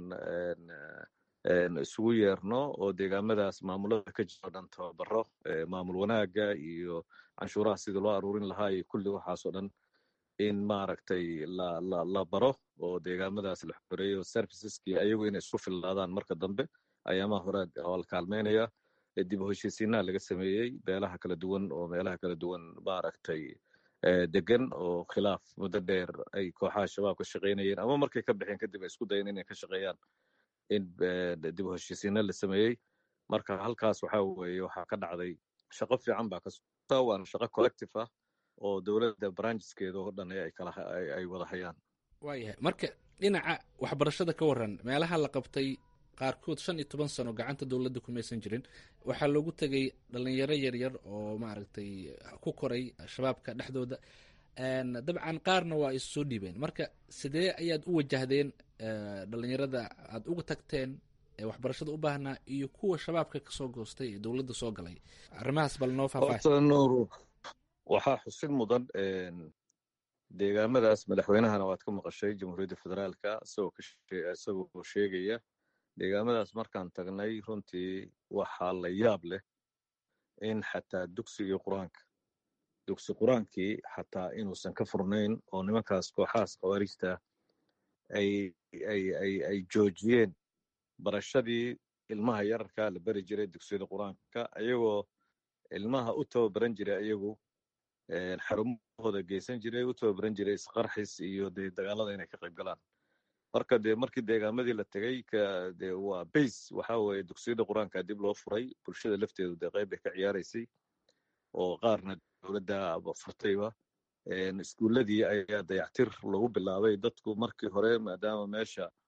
isugu yeerno oo deegaamadaas maamulada ka jiro dhan tababaro, maamul wanaaga iyo canshuuraha sidii loo aruurin lahaa iyo kulli waxaasoo dhan in maaragtay la la la baro oo deegaamadaas la xoreeyo. serviceski ayagu inay isku fillaadaan marka dambe ayaamaha hore oo la kaalmeynaya. dib u heshiisiinaa laga sameeyey beelaha kala duwan oo meelaha kala duwan maaragtay degan oo khilaaf muddo dheer ay kooxaha shabaab ka shaqaynayeen, ama markay ka baxeen kadib ay isku dayeen inay ka shaqeeyaan in dib u heshiisiina la sameeyey. marka halkaas waxaa weeye waxaa ka dhacday shaqo fiican baa ka socota, waana shaqo collective ah oo dowladda brancheskeeda oo dhan ay kala ay wada hayaan. waayahay, marka dhinaca waxbarashada ka waran, meelaha la qabtay qaarkood shan iyo toban sano gacanta dowladda kumaysan jirin, waxaa loogu tegay dhalinyaro yaryar oo maaragtay ku koray shabaabka dhexdooda. dabcan qaarna waa is soo dhiibeen. marka sidee ayaad u wajahdeen dhalinyarada aad uga tagteen ee waxbarashada u baahnaa iyo kuwa shabaabka kasoo goostay ee dowladda soo galay? arrimahaas bal noo faahfaahin. waxaa xusid mudan deegaamadaas madaxweynahana waad ka maqashay jamhuuriyadda federaalka isagoo sheegaya. deegaamadaas markaan tagnay runtii waxaa la yaab leh in xataa dugsigii qur-aanka dugsi qur-aankii xataa inuusan ka furnayn oo nimankaas kooxahaas khawaarijta ay ay ay ay joojiyeen barashadii ilmaha yararka la beri jiray dugsiyada qur-aanka, ayagoo ilmaha u tababaran jiray, ayagu xarumahooda geysan jiray, u tababaran jiray isqarxis iyo dee dagaalada inay ka qayb galaan. marka dee markii deegaamadii la tegey de waa base waxaa weeye dugsiyada qur-aanka dib loo furay. bulshada lafteedu dee qayb bay ka ciyaaraysay oo qaarna dowladda furtayba. iskuuladii ayaa dayactir lagu bilaabay. dadku markii hore maadaama meesha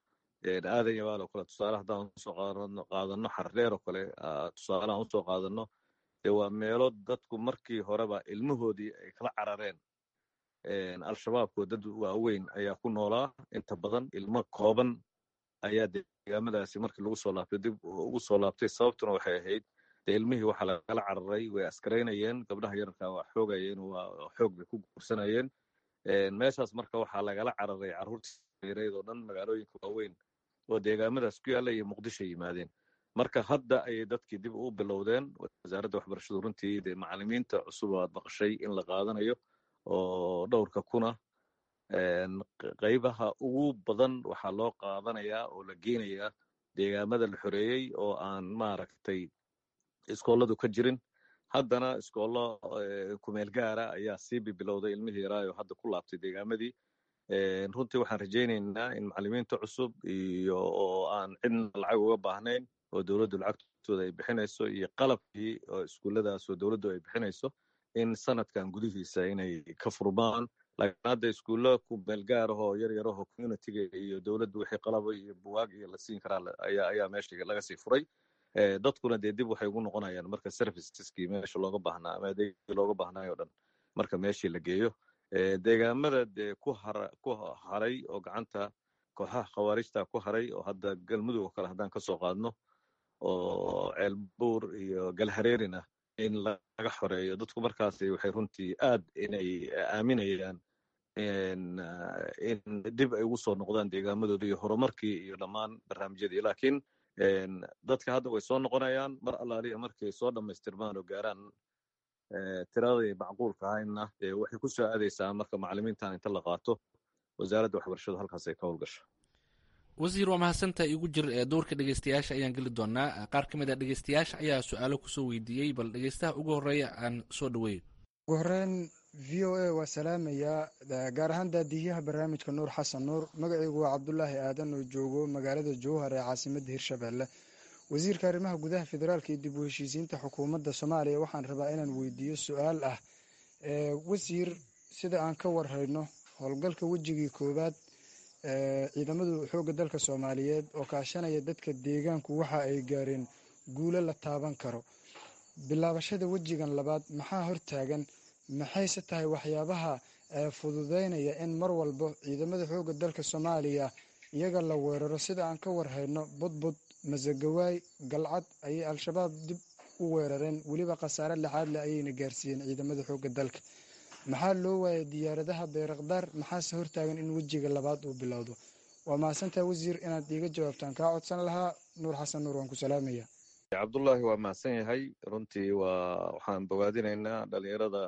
aadan yabaal oo kale tusaale haddaan usoo qaadano qaadano xardheer oo kale tusaalehaan usoo qaadano dee waa meelo dadku markii horeba ilmahoodii ay kala carareen al-shabaabku dad waaweyn ayaa ku noolaa inta badan ilmo kooban ayaa deegaamadaasi markii lagu soo laabtay dib ugu soo laabtay sababtuna waxay ahayd dee ilmihii waxaa lagala cararay way askaraynayeen gabdhaha yararka waa xoogayeen waa xoog bay ku guursanayeen meeshaas marka waxaa lagala cararay carruurtii yareed oo dhan magaalooyinka waaweyn oo deegaamadaas ku yaalla iyo muqdisho yimaadeen marka hadda ayay dadkii dib u bilowdeen wasaaradda waxbarashadu runtii dee macallimiinta cusub aad maqashay in la qaadanayo oo dhowrka kuna qaybaha ugu badan waxaa loo qaadanayaa oo la geenayaa deegaamada la xoreeyey oo aan maaragtay iskooladu ka jirin haddana iskoollo kumeel gaara ayaa sii bibilowday ilmihii yaraayo hadda ku laabtay deegaamadii runtii waxaan rajaynaynaa in macallimiinta cusub iyo oo aan cidna lacag uga baahnayn oo dowladdu lacagtooda ay bixinayso iyo qalabkii oo iskuulladaas oo dowladdu ay bixinayso in sanadkan gudihiisa inay ka furmaan laakiin hadda iskuulla kumeel gaarahoo yar yarahoo communitiga iyo dowladdu wixii qalaba iyo buwaag iyo la siin karaa ayaa ayaa meesha laga sii furay dadkuna dee dib waxay ugu noqonayaan marka serviceskii meesha looga baahnaa ama adeegii looga baahnaayo o dhan marka meeshii la geeyo deegaamada dee ku har ku haray oo gacanta kooxaha khawaarijta ku haray oo hadda galmudug oo kale haddaan kasoo qaadno oo ceelbuur iyo galhareerina in laga xoreeyo dadku markaas waxay runtii aad inay aaminayaan in dib ay ugu soo noqdaan deegaamadooda iyo horumarkii iyo dhammaan barnaamijyadii laakiin dadka hadda way soo noqonayaan mar allaaliya markay soo dhammaystirmaan oo gaaraan tiradii macquulka ahayna waxay ku soo aadaysaa marka macallimiintan inta la qaato wasaaradda waxbarashadu halkaas ay ka howlgasho wasiir waa mahadsantaha igu jir ee dowrka dhegeystayaasha ayaan geli doonaa qaar ka mid a dhegeystayaasha ayaa su-aalo kusoo weydiiyey bal dhegeystaha ugu horreeya aan soo dhaweeyo ugu horreyn v o a waa salaamayaa gaar ahaan daadiyaha barnaamijka nuur xasan nuur magacaygu waa cabdulaahi aadan oo joogo magaalada jowhar ee caasimadda hirshabeelle wasiirka arrimaha gudaha federaalka iyo dib u heshiisiinta xukuumadda soomaaliya waxaan rabaa inaan weydiiyo su-aal ah wasiir sida aan ka warhayno howlgalka wejigii koowaad ciidamadu xoogga dalka soomaaliyeed oo kaashanaya dadka deegaanku waxa ay gaareen guulo la taaban karo bilaabashada wejigan labaad maxaa hortaagan maxayse tahay waxyaabaha fududeynaya in mar walba ciidamada xoogga dalka soomaaliya iyaga la weeraro sida aan ka warhayno budbud masagawaay galcad ayay al-shabaab dib u weerareen weliba khasaare lixaad leh ayayna gaarsiiyeen ciidamada xoogga dalka maxaa loo waayay diyaaradaha beerakdaar maxaase hortaagan in wejiga labaad uu bilowdo waa mahadsantaha wasiir inaad iiga jawaabtaan kaa codsan lahaa nuur xasan nuur waan ku salaamaya cabdullaahi waa mahadsan yahay runtii waa waxaan bogaadinaynaa dhalinyarada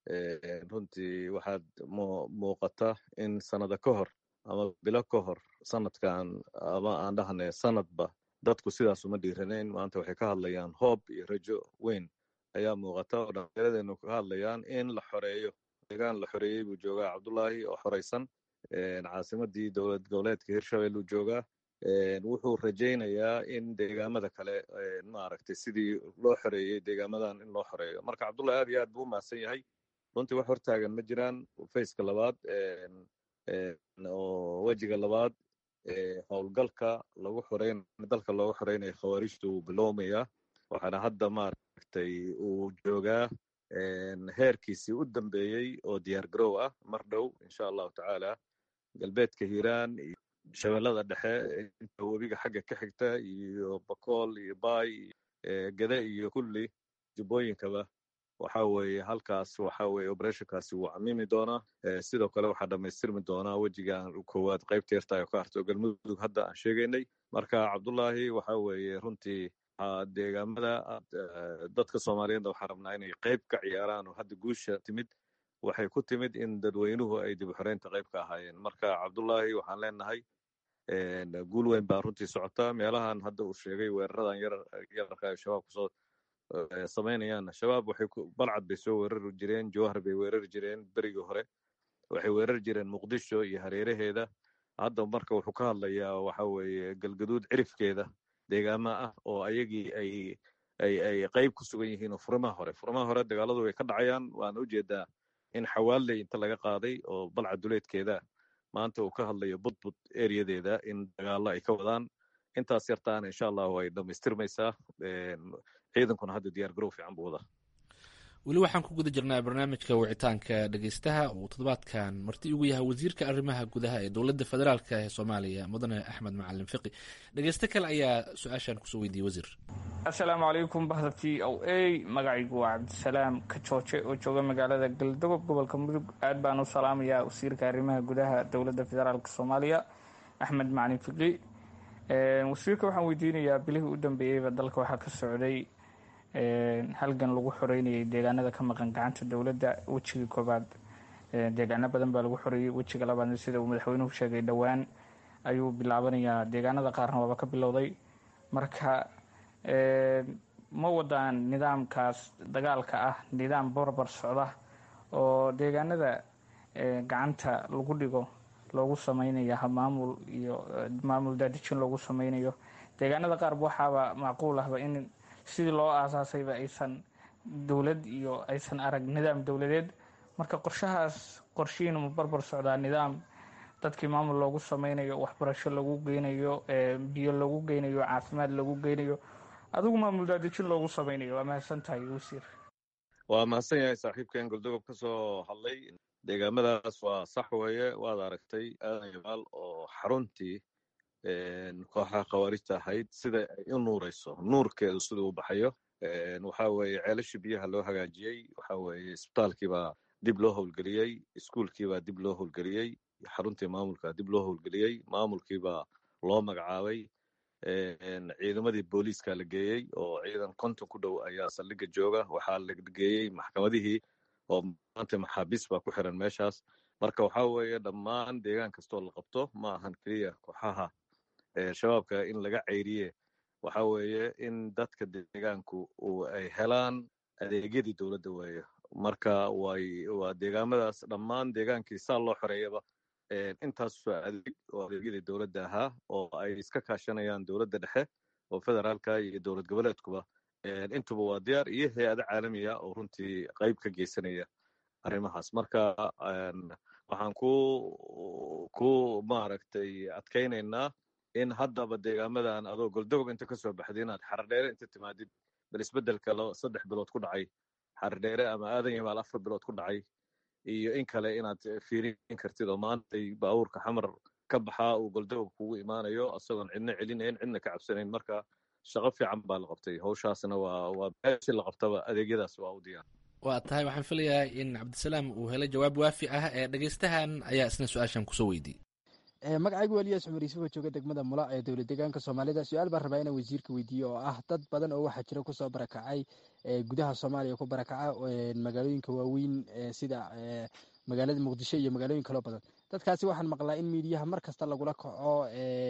runtii waxaad muuqata in sanada ka hor ama bilo ka hor sanadkan ama aan dhahne sanadba dadku sidaas uma dhiiranayn maanta waxay ka hadlayaan hoob iyo rajo weyn ayaa muuqata oo dhallinyaradeennu ka hadlayaan in la xoreeyo deegaan la xoreeyey buu joogaa cabdullaahi oo xoreysan caasimadii dowlad goboleedka hirshabelle uu joogaa wuxuu rajaynayaa in deegaamada kale maaragtay sidii loo xoreeyey deegaamadan in loo xoreeyo marka cabdullahi aad iyo aad buu u mahadsan yahay runtii wax hortaagan ma jiraan faceka labaad oo wejiga labaad howlgalka lagu xoreyn dalka looga xoreynayo khawaarijta uu bilowmayaa waxaana hadda maaragtay uu joogaa heerkiisii u dambeeyey oo diyaar garow ah mar dhow insha allahu tacaala galbeedka hiiraan iyo shabeellada dhexe inta webiga xagga ka xigta iyo bakool iyo baay gade iyo kulli jubbooyinkaba waxa weeye halkaas waxa weeye operationkaasi wuu camimi doonaa sidoo kale waxaa dhammaystirmi doonaa wejigan koowaad qaybta yarta ka harto galmudug hadda aan sheegaynay marka cabdullaahi waxa weeye runtii deegaamada dadka soomaaliyeedna waxaan rabnaa inay qayb ka ciyaaraan oo hadda guusha timid waxay ku timid in dadweynuhu ay dib u xoreynta qayb ka ahaayeen marka cabdullaahi waxaan leenahay guul weyn baa runtii socotaa meelahan hadda uu sheegay weeraradan yararka ay shabaab kusoo samaynayaan shabaab waxay balcad bay soo weerari jireen jowhar bay weerari jireen berigii hore waxay weerari jireen muqdisho iyo hareeraheeda hadda marka wuxuu ka hadlayaa waxa weeye galgaduud cirifkeeda deegaama ah oo ayagii ay ay ay qayb ku sugan yihiin oo furimaha hore furimaha hore dagaaladu way ka dhacayaan waana ujeedaa in xawaaley inta laga qaaday oo balcad duleedkeeda maanta uu ka hadlayo budbud ereyadeeda in dagaalo ay ka wadaan. intaas yartaana insha allahu ay dhammaystirmaysaa. ciidankuna hadda diyaar garow fiican buu wadaa. weli waxaan ku guda jirnaa barnaamijka wicitaanka dhegeystaha uu toddobaadkan marti ugu yahay wasiirka arrimaha gudaha ee dowladda federaalk ee soomaaliya mudane axmed macalin fiqi. dhegeysto kale ayaa su-aashan kusoo weydiiyey wasiir. assalaamu calaykum bahda v o a magacaygu waa cabdisalaam kajooje oo jooga magaalada galdogob gobolka mudug. aad baan u salaamayaa wasiirka arrimaha gudaha dowladda federaalk soomaaliya axmed macalin fiqi. wasiirka waxaan weydiinayaa bilihii u dambeeyeyba dalka waxaa ka socday halgan lagu xoreynayay deegaanada ka maqan gacanta dowladda. wejigii koobaad deegaano badan baa lagu xoreeyey. wejiga labaadna sida uu madaxweynuhu sheegay dhowaan ayuu bilaabanayaa. deegaanada qaarna waaba ka bilowday. marka ma wadaan nidaamkaas dagaalka ah nidaam barbar socda oo deegaanada gacanta lagu dhigo loogu samaynayo maamul iyo maamul daadijin loogu samaynayo. deegaanada qaar waxaaba macquul ahba in sidii loo aasaasayba aysan dowlad iyo aysan arag nidaam dowladeed. marka qorshahaas qorshihiina ma barbar socdaa nidaam dadkii maamul loogu samaynayo, waxbarasho lagu geynayo, biyo lagu geynayo, caafimaad lagu geynayo, adigu maamul daadijin loogu samaynayo? waa mahadsan tahay wasiir. waa mahadsan yahay saaxiibkeen goldogob ka soo hadlay. deegaamadaas waa sax weeye. waad aragtay aadan yabaal oo xaruntii kooxaha khawaarijta ahayd sida ay u nuurayso, nuurkeedu siduu u baxayo. waxa weeye ceelashii biyaha loo hagaajiyey, waxa weeye isbitaalkiibaa dib loo howlgeliyey, iskuulkiibaa dib loo howlgeliyey, xaruntii maamulka dib loo howlgeliyey, maamulkiibaa loo magacaabay. ciidamadii booliiska la geeyey oo ciidan konton ku dhow ayaa saldhiga jooga. waxaa la geeyey maxkamadihii oo maanta maxaabiis baa ku xiran meeshaas. marka waxa weeye dhammaan deegaan kastoo la qabto ma ahan keliya kooxaha shabaabka in laga ceyriye, waxa weeye in dadka deegaanku ay helaan adeegyadii dowladda weeye. marka way waa deegaamadaas dhammaan deegaankii saa loo xoreeyaba intaas waa adeeg oo adeegyadii dowladda ahaa oo ay iska kaashanayaan dowladda dhexe oo federaalka iyo dowlad goboleedkuba. intuba waa diyaar iyo hay-ado caalamiya oo runtii qayb ka geysanaya arrimahaas. marka waxaan ku ku maaragtay adkaynaynaa in haddaba deegaamadan adoo goldogob inta ka soo baxday inaad xardheere inta timaadid bal isbedelka saddex bilood ku dhacay xardheere ama aadan yabaal afar bilood ku dhacay iyo in kale inaad fiirin kartid oo maantay baabuurka xamar ka baxaa uu goldogob kugu imaanayo asagoon cidna celinayn cidna ka cabsanayn. marka shaqo fiican baa la qabtay. hawshaasna waa waa meeshii la qabtaba adeegyadaas waa u diyaar. waa tahay waxaan filayaa in cabdisalaam uu helay jawaab waafi ah. ee dhegeystahan ayaa isna su-aashan kusoo weydiiyey. magacaygu eliyaas cumar yuusuf oo jooga degmada mula ee dowlad deegaanka soomaalida. su-aal baan rabaa inaan wasiirka weydiiyo oo ah dad badan oo waxaa jira kusoo barakacay gudaha soomaaliya ku barakaca magaalooyinka waaweyn sida magaalada muqdisho iyo magaalooyin kaloo badan. dadkaasi waxaan maqlaa in miidiyaha mar kasta lagula kaco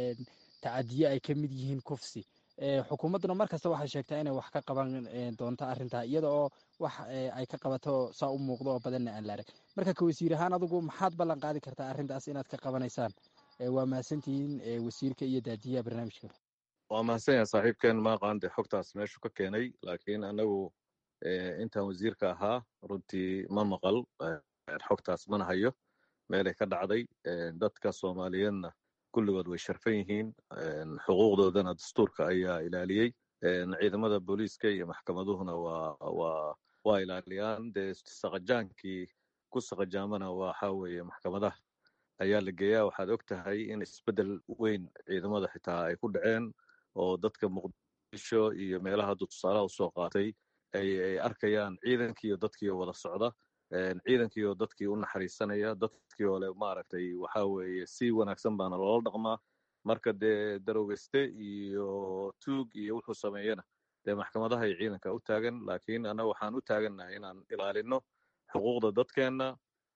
tacadiye ay ka mid yihiin kufsi. xukuumadduna mar kasta waxay sheegtaa inay wax ka qaban doonto arrintaa iyada oo wax ay ka qabato saa u muuqdo oo badanna aan la arag. marka ka wasiir ahaan adigu maxaad ballan qaadi kartaa arrintaas inaad ka qabanaysaan? waa mahadsantihiin wasiirka iyo daadiyaha barnaamijka. waa mahadsan yahay saaxiibkeen maaqaande xogtaas meeshu ka keenay, laakiin anagu intaan wasiirka ahaa runtii ma maqal xogtaas mana hayo meelay ka dhacday. dadka soomaaliyeedna kulligood way sharfan yihiin, xuquuqdoodana dastuurka ayaa ilaaliyey. ciidamada booliiska iyo maxkamaduhuna waa waa waa ilaaliyaan. dee saqajaankii ku saqajaamana waxa weeye maxkamadaha ayaa la geeyaa. waxaad og tahay in isbeddel weyn ciidamada xitaa ay ku dhaceen oo dadka muqdisho iyo meelaha hadda tusaalaha usoo qaatay ay arkayaan ciidankii iyo dadkii oo wada socda, ciidankii oo dadkii u naxariisanaya, dadkii oo le maaragtay waxa weeye si wanaagsan baana loola dhaqmaa. marka dee darowgeste iyo tuug iyo wuxuu sameeyana dee maxkamadaha iyo ciidanka u taagan. laakiin annaga waxaan u taagannahay inaan ilaalino xuquuqda dadkeenna,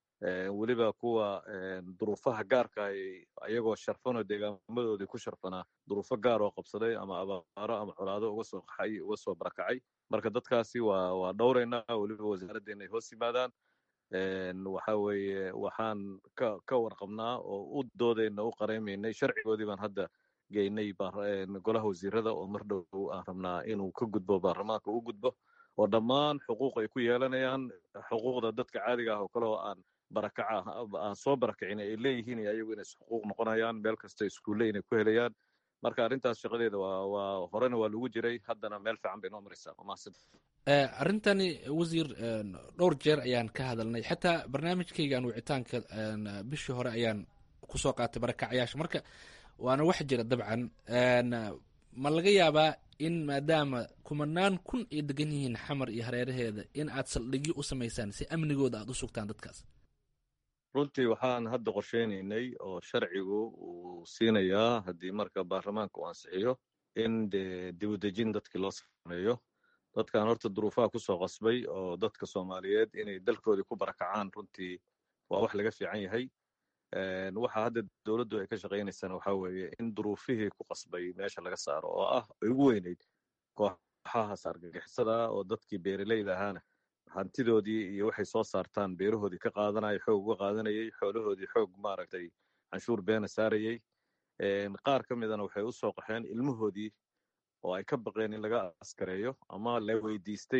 weliba kuwa duruufaha gaarka ayagoo sharfanoo deegaamadoodii ku sharfanaa duruufo gaar oo qabsaday ama abaaro ama colaado uga soo qaxay uga soo barakacay. marka dadkaasi waa waa dhowraynaa, weliba wasaaraddeena ay hoos yimaadaan. waxa weeye waxaan ka ka warqabnaa oo u doodayna u qareymaynay sharcigoodii baan hadda geynay golaha wasiirada oo mar dhow aan rabnaa inuu ka gudbo baarlamaanka u gudbo oo dhammaan xuquuq ay ku yeelanayaan xuquuqda dadka caadiga ah oo kale oo aan barakaca aan soo barakicin ay leeyihiin iyo ayagu inay xuquuq noqonayaan, meel kasta iskuulle inay ku helayaan. marka arrintaas shaqadeeda waa waa horena waa lagu jiray, haddana meel fiican bay noo maraysaa. wamaasan arrintani wasiir dhowr jeer ayaan ka hadalnay, xataa barnaamijkaygan wicitaanka bishii hore ayaan kusoo qaatay barakacayaasha, marka waana wax jira dabcan. ma laga yaabaa in maadaama kumanaan kun ay degan yihiin xamar iyo hareeraheeda in aad saldhigyo u samaysaan si amnigooda aad u sugtaan dadkaas? runtii waxaan hadda qorsheynaynay oo sharcigu uu siinayaa haddii marka baarlamaanka uu ansixiyo in de dibudejin dadkii loo sameeyo. dadkan horta duruufaha kusoo qasbay oo dadka soomaaliyeed inay dalkoodii ku barakacaan runtii waa wax laga fiican yahay. waxa hadda dowladdu ay ka shaqaynaysana waxaa weeye in duruufihii ku qasbay meesha laga saaro, oo ah ay ugu weyneyd kooxahaas argagixisada oo dadkii beeraleyda ahaana hantidoodii iyo waxay soo saartaan beerahoodii ka qaadanaya, xoog uga qaadanayay, xoolahoodii xoog maaragtay canshuur beena saarayay. qaar ka midana waxay u soo qaxeen ilmahoodii oo ay ka baqeen in laga askareeyo ama la weydiistay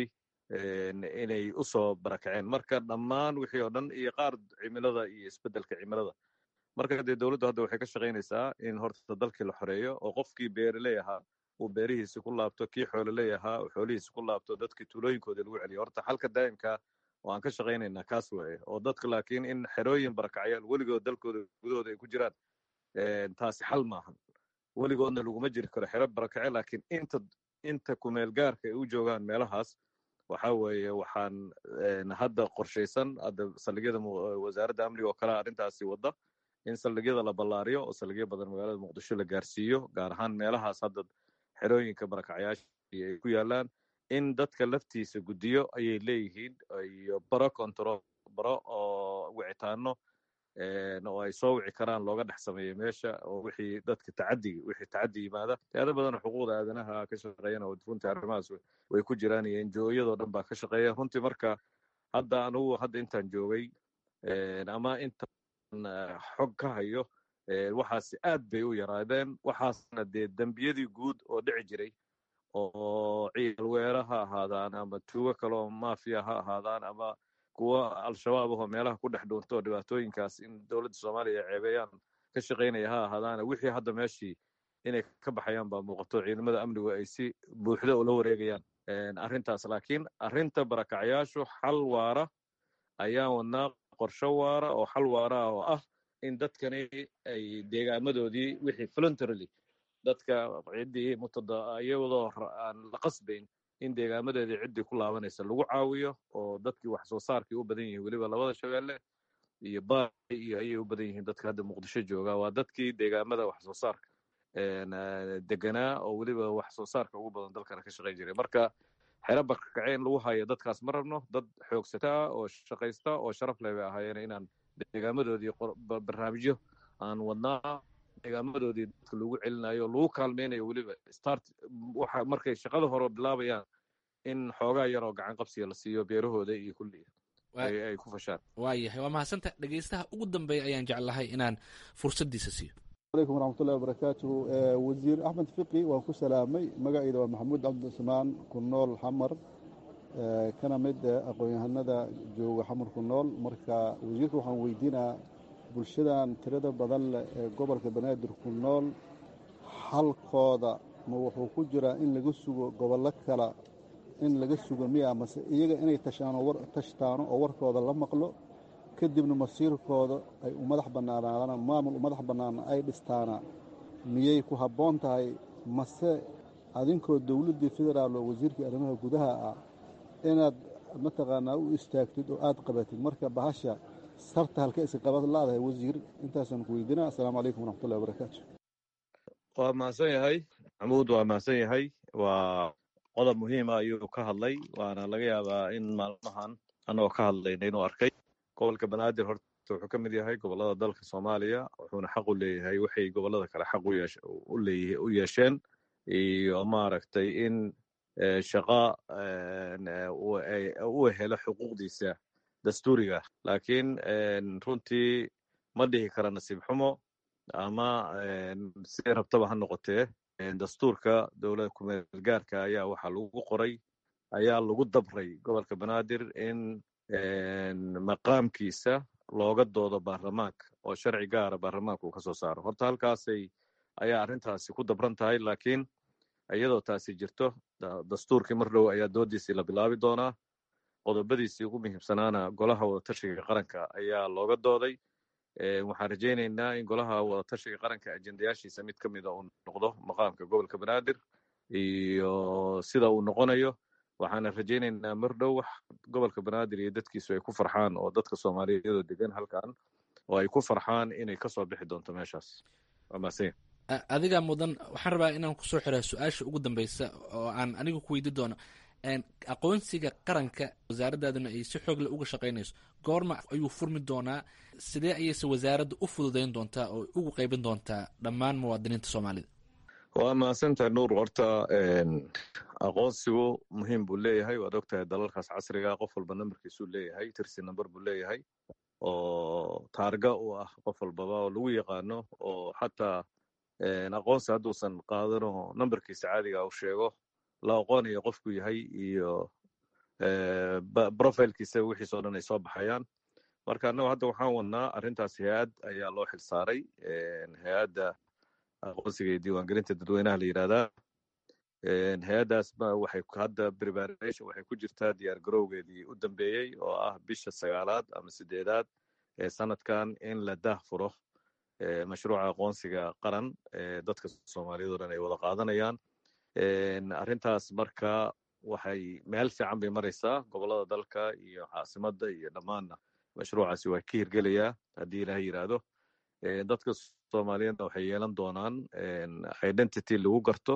inay u soo barakaceen. marka dhammaan wixii oo dhan iyo qaar cimilada iyo isbeddelka cimilada. marka dee dowladdu hadda waxay ka shaqaynaysaa in horta dalkii la xoreeyo oo qofkii beeraley ahaa uu beerihiisi ku laabto, kii xoololey ahaa uu xoolihiisi ku laabto, dadkii tuulooyinkoodii lagu celiyo. horta xalka daa'imka oo aan ka shaqaynaynaa kaas waaye. oo dadka laakiin in xerooyin barakacyaal weligood dalkooda gudahooda ay ku jiraan, taasi xal maahan. weligoodna laguma jiri karo xero barakace, laakiin inta inta kumeel gaarka ay u joogaan meelahaas waxa weeye waxaan hadda qorshaysan hadda saldhigyada wasaaradda amniga oo kale arrintaasi wadda in saldhigyada la ballaariyo oo saldhigyo badan magaalada muqdisho la gaarsiiyo, gaar ahaan meelahaas hadda xerooyinka barakacyaasha ay ku yaalaan. in dadka laftiisa guddiyo ayay leeyihiin iyo baro control baro oo wicitaano oo ay soo wici karaan looga dhex sameeyo meesha, oo wixii dadka tacadigi wixii tacadi yimaada. teada badan xuquuqda aadanaha ka shaqeeyana oo runtii arrimahaas way ku jiraan iyo enjooyadoo dhan baa ka shaqeeya runtii. marka hadda anugu hadda intaan joogay ama intaan xog ka hayo waxaasi aad bay u yaraadeen. waxaasna dee dembiyadii guud oo dhici jiray oo ciyaal weera ha ahaadaan ama tuugo kaleoo maafiya ha ahaadaan ama kuwa al-shabaab ahoo meelaha ku dhex dhuunto oo dhibaatooyinkaas in dowladda soomaaliya ay ceebeeyaan ka shaqaynaya ha ahaadaana wixii hadda meeshii inay ka baxayaan baa muuqato. ciidamada amnigu ay si buuxda ula wareegayaan arrintaas. laakiin arrinta barakacyaashu xal waara ayaan wadnaa, qorsho waara oo xal waara ah oo ah in dadkani ay deegaamadoodii wixii voluntarily dadka ciddii mutada iyadoo aan la qasbayn in deegaamadeedii ciddii ku laabanaysa lagu caawiyo, oo dadkii wax soo saarkii u badan yihiin weliba labada shabeelle iyo baay iyo ayay u badan yihiin dadka hadda muqdisho jooga. waa dadkii deegaamada wax soo saarka deganaa oo weliba wax soo saarka ugu badan dalkana ka shaqayn jiray. marka xero barakace in lagu hayo dadkaas ma rabno. dad xoogsataa oo shaqaysta oo sharaf leh bay ahaayeen inaan deegaamadoodii barnaamijyo aan wadnaa, deegaamadoodii dadka lagu celinayo lagu kaalmeynayo weliba start waxa markay shaqada hore bilaabayaan in xoogaa yaroo gacan qabsiga la siiyo beerahooda iyo kulli ay ku fashaan. waayahay, waa mahadsanta. dhegeystaha ugu dambeeya ayaan jeclahay inaan fursaddiisa siiyo. alaykum waraxmatullahi wabarakaatuhu. wasiir axmed fiqi waan ku salaamay. magacayda waa maxamuud cabdicusmaan ku nool xamar, kana mid aqoon-yahanada jooga xamar ku nool. marka wasiirka waxaan weydiinaa bulshadan tirada badan leh ee gobolka banaadir ku nool xalkooda ma wuxuu ku jiraa in laga sugo gobollo kale in laga sugo miya, mase iyaga inay tashtaano oo warkooda la maqlo kadibna masiirkooda ay u madax bannaanaadaan, maamul u madax bannaana ay dhistaana miyay ku habboon tahay, mase adinkoo dowladdii federaal oo wasiirkii arrimaha gudaha ah inaad mataqaanaa u istaagtid oo aad qabatid? marka bahasha sarta halka iska qabad laadahay wasiir, intaasaan ku weydiinaa. assalaamu calaykum waraxmatullahi wabarakaatu. waa mahadsan yahay maxamuud, waa mahadsan yahay. waa qodob muhiima ayuu ka hadlay, waana laga yaabaa in maalmahan anagoo ka hadlayna inuu arkay. gobolka banaadir horta wuxuu ka mid yahay gobollada dalka soomaaliya, wuxuuna xaq u leeyahay waxay gobollada kale xaq u yeesheen iyo maaragtay in shaqa u helo xuquuqdiisa dastuuriga. laakiin runtii ma dhihi kara nasiib xumo ama siday rabtaba ha noqotee dastuurka dowladda kumeel gaarka ayaa waxaa lagu qoray ayaa lagu dabray gobolka banaadir in maqaamkiisa looga doodo baarlamaanka oo sharci gaara baarlamaanka uu ka soo saaro. horta halkaasay ayaa arrintaasi ku dabran tahay, laakiin iyadoo taasi jirto dastuurkii mar dhow ayaa doodiisii la bilaabi doonaa. qodobadiisii ugu muhiimsanaana golaha wadatashiga qaranka ayaa looga dooday. waxaan rajaynaynaa in golaha wadatashiga qaranka ajendayaashiisa mid ka mida uu noqdo maqaamka gobolka banaadir iyo sida uu noqonayo. waxaana rajaynaynaa mar dhow wax gobolka banaadir iyo dadkiisu ay ku farxaan oo dadka soomaaliyeedoo degan halkan oo ay ku farxaan inay kasoo bixi doonto meeshaas. waa mahadsan. adiga mudan waxaan rabaa inaan kusoo xiraa su-aasha ugu dambeysa oo aan aniga ku weydi doono aqoonsiga qaranka wasaaradaaduna ay si xoog leh uga shaqaynayso goorma ayuu furmi doonaa? sidee ayayse wasaaradda u fududayn doontaa oo ugu qaybin doontaa dhammaan muwaadiniinta soomaalida? waa mahadsantahay nuur. horta aqoonsigu muhiim buu leeyahay. waad ogtahay dalalkaas casriga qof walba nambarkiisuu leeyahay, tirsi namber buu leeyahay oo taarga u ah qof walbaba oo lagu yaqaano, oo xataa aqoonsi hadduusan qaadano nambarkiisa caadiga u sheego la aqoonayo qofku yahay iyo profilkiisa wixiisoo dhan ay soo baxayaan. marka annagu hadda waxaan wadnaa arrintaas hay-ad ayaa loo xil saaray, hay-adda aqoonsiga iyo diiwaangelinta dadweynaha la yidhahdaa. hay-addaas waxay hadda preparation waxay ku jirtaa diyaar garowgeedii u dambeeyey oo ah bisha sagaalaad ama sideedaad ee sanadkan in la daah furo mashruuca aqoonsiga qaran ee dadka soomaaliyeed oo dhan ay wada qaadanayaan. arrintaas marka waxay meel fiican bay maraysaa gobolada dalka iyo caasimadda iyo dhammaanna mashruucaasi waa ka hirgelayaa haddii ilaha yidhaahdo. dadka soomaaliyeedna waxay yeelan doonaan identity lagu garto,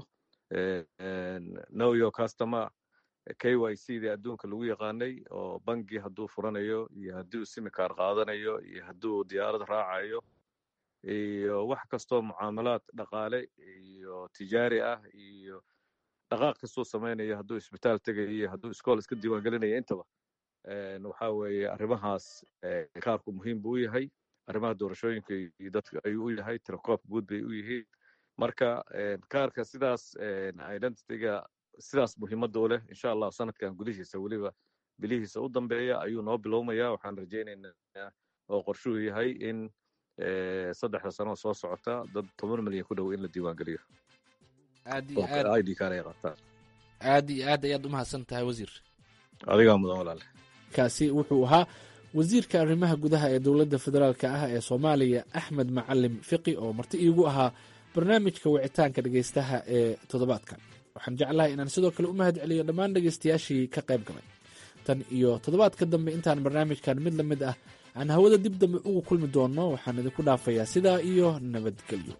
know your customer, k y c dii adduunka lagu yaqaanay oo bangi hadduu furanayo iyo hadduu simikaar qaadanayo iyo hadduu diyaarad raacayo iyo wax kastoo mucaamalaad dhaqaale iyo tijaari ah iyo dhaqaaq kastuu samaynayo, hadduu isbitaal tegayo iyo hadduu iskool iska diiwaangelinayo, intaba waxa weeye arrimahaas kaarku muhiim buu u yahay. arrimaha doorashooyinka iyo dadka ayuu u yahay, tirakoobka guud bay u yihiin. marka kaarka sidaas identityga sidaas muhiimadda u leh insha allah sanadkan gudihiisa weliba bilihiisa u dambeeya ayuu noo bilowmaya. waxaan rajaynaynaa oo qorshuhu yahay in saddexda sano soo socota dad toban milyan ku dhow in la diiwaangeliyo aad iyo aad id card ay qaataan. aad iyo aad ayaad u mahadsan tahay wasiir. adigaa mudan walaale. kaasi wuxuu ahaa wasiirka arrimaha gudaha ee dowladda federaalk ah ee soomaaliya axmed macalim fiqi oo marti iigu ahaa barnaamijka wicitaanka dhegeystaha ee toddobaadkan. waxaan jeclahay inaan sidoo kale u mahad celiyo dhammaan dhegeystayaashii ka qayb galay. tan iyo toddobaadka dambe intaan barnaamijkan mid la mid ah aan hawada dib dambe ugu kulmi doonno waxaan idinku dhaafayaa sidaa iyo nabadgelyo.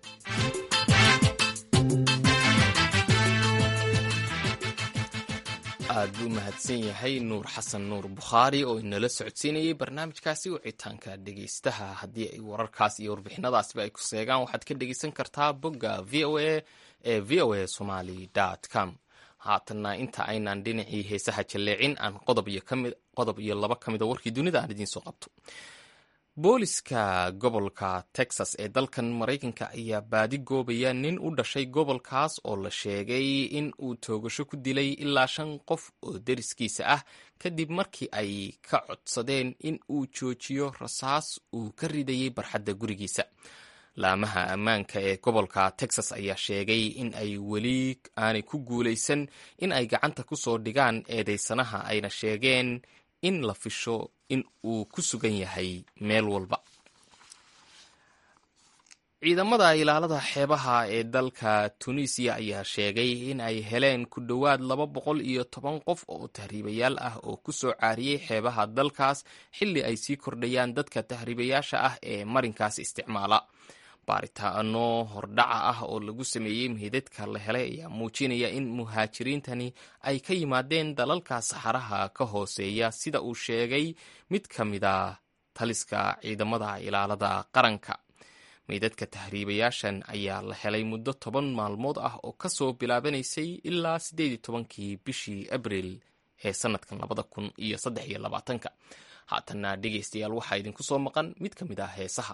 aad buu mahadsan yahay nuur xasan nuur bukhaari oo inala socodsiinayay barnaamijkaasi wicitaanka dhegeystaha. haddii ay wararkaas iyo warbixinadaasba ay ku seegaan waxaad ka dhegeysan kartaa bogga v o a ee v o a somaly dot com. haatanna inta aynaan dhinacii heesaha jalleecin aan qodob iyo kamid qodob iyo laba ka mida warkii dunida aan idiin soo qabto. booliska gobolka texas ee dalkan maraykanka ayaa baadi goobaya nin u dhashay gobolkaas oo la sheegay in uu toogasho ku dilay ilaa shan qof oo deriskiisa ah kadib markii ay ka codsadeen in uu joojiyo rasaas uu ka ridayay barxadda gurigiisa. laamaha ammaanka ee gobolka texas ayaa sheegay in ay weli aanay ku guulaysan in ay gacanta ku soo dhigaan eedeysanaha, ayna sheegeen in la fisho in uu ku sugan yahay meel walba. ciidamada ilaalada xeebaha ee dalka tunisiya ayaa sheegay in ay heleen ku dhowaad laba boqol iyo toban qof oo tahriibayaal ah oo ku soo caariyey xeebaha dalkaas xilli ay sii kordhayaan dadka tahriibayaasha ah ee marinkaas isticmaala. baaritaano hordhaca ah oo lagu sameeyey meydadka la helay ayaa muujinaya in muhaajiriintani ay ka yimaadeen dalalka saxaraha ka hooseeya, sida uu sheegay mid ka mid a taliska ciidamada ilaalada qaranka. meydadka tahriibayaashan ayaa la helay muddo toban maalmood ah oo kasoo bilaabanaysay ilaa siddeed iyo tobankii bishii abriil ee sanadkan labada kun iyo saddex iyo labaatanka. haatanna dhegeystayaal waxaa idinku soo maqan mid ka mid ah heesaha.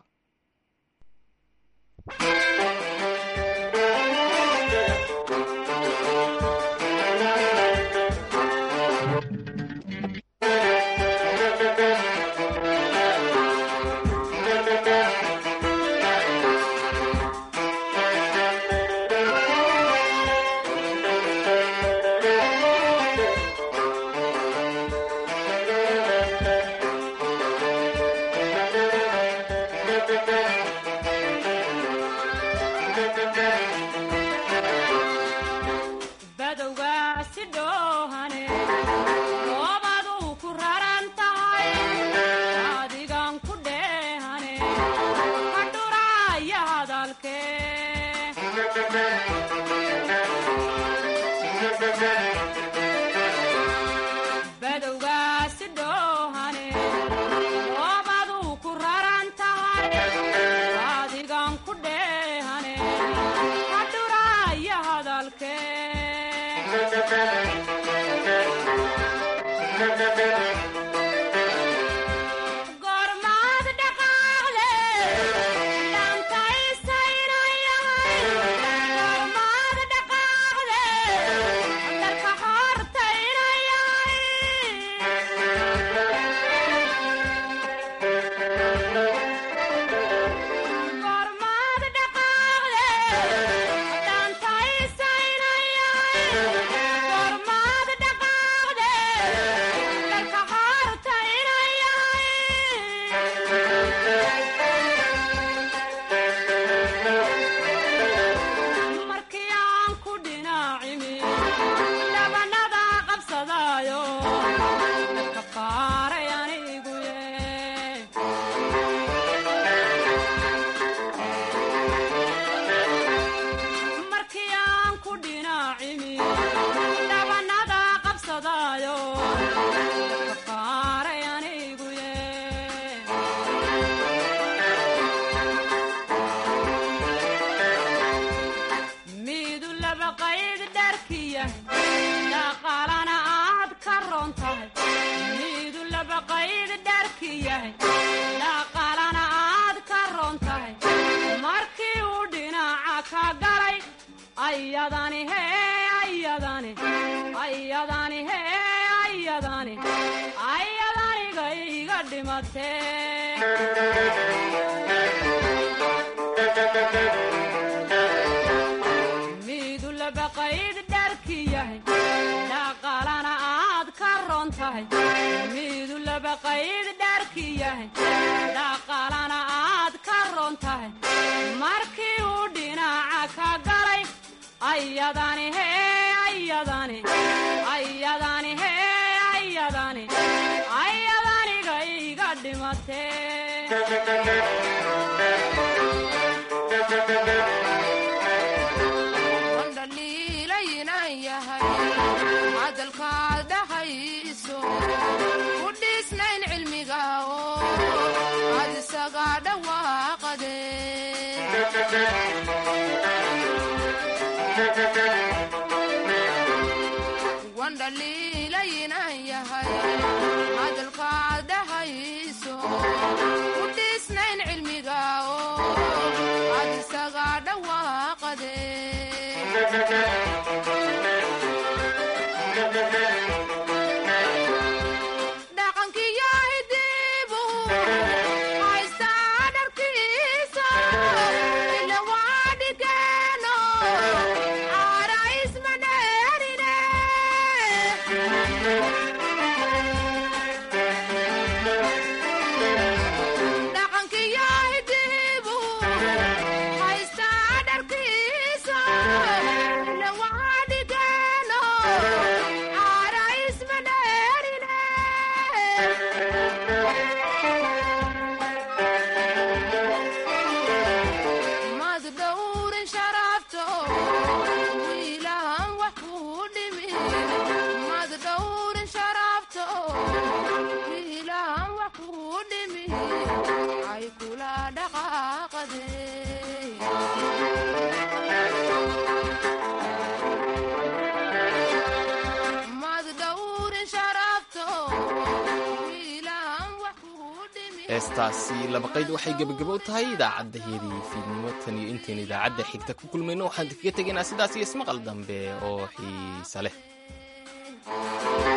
heestaasi labaqayd waxay gebagabo u tahay idaacaddaheedii fiidnimo tan iyo intaynu idaacadda xigta ku kulmayno waxaan kaga tegaynaa sidaas iyo ismaqal dambe oo xiisa leh.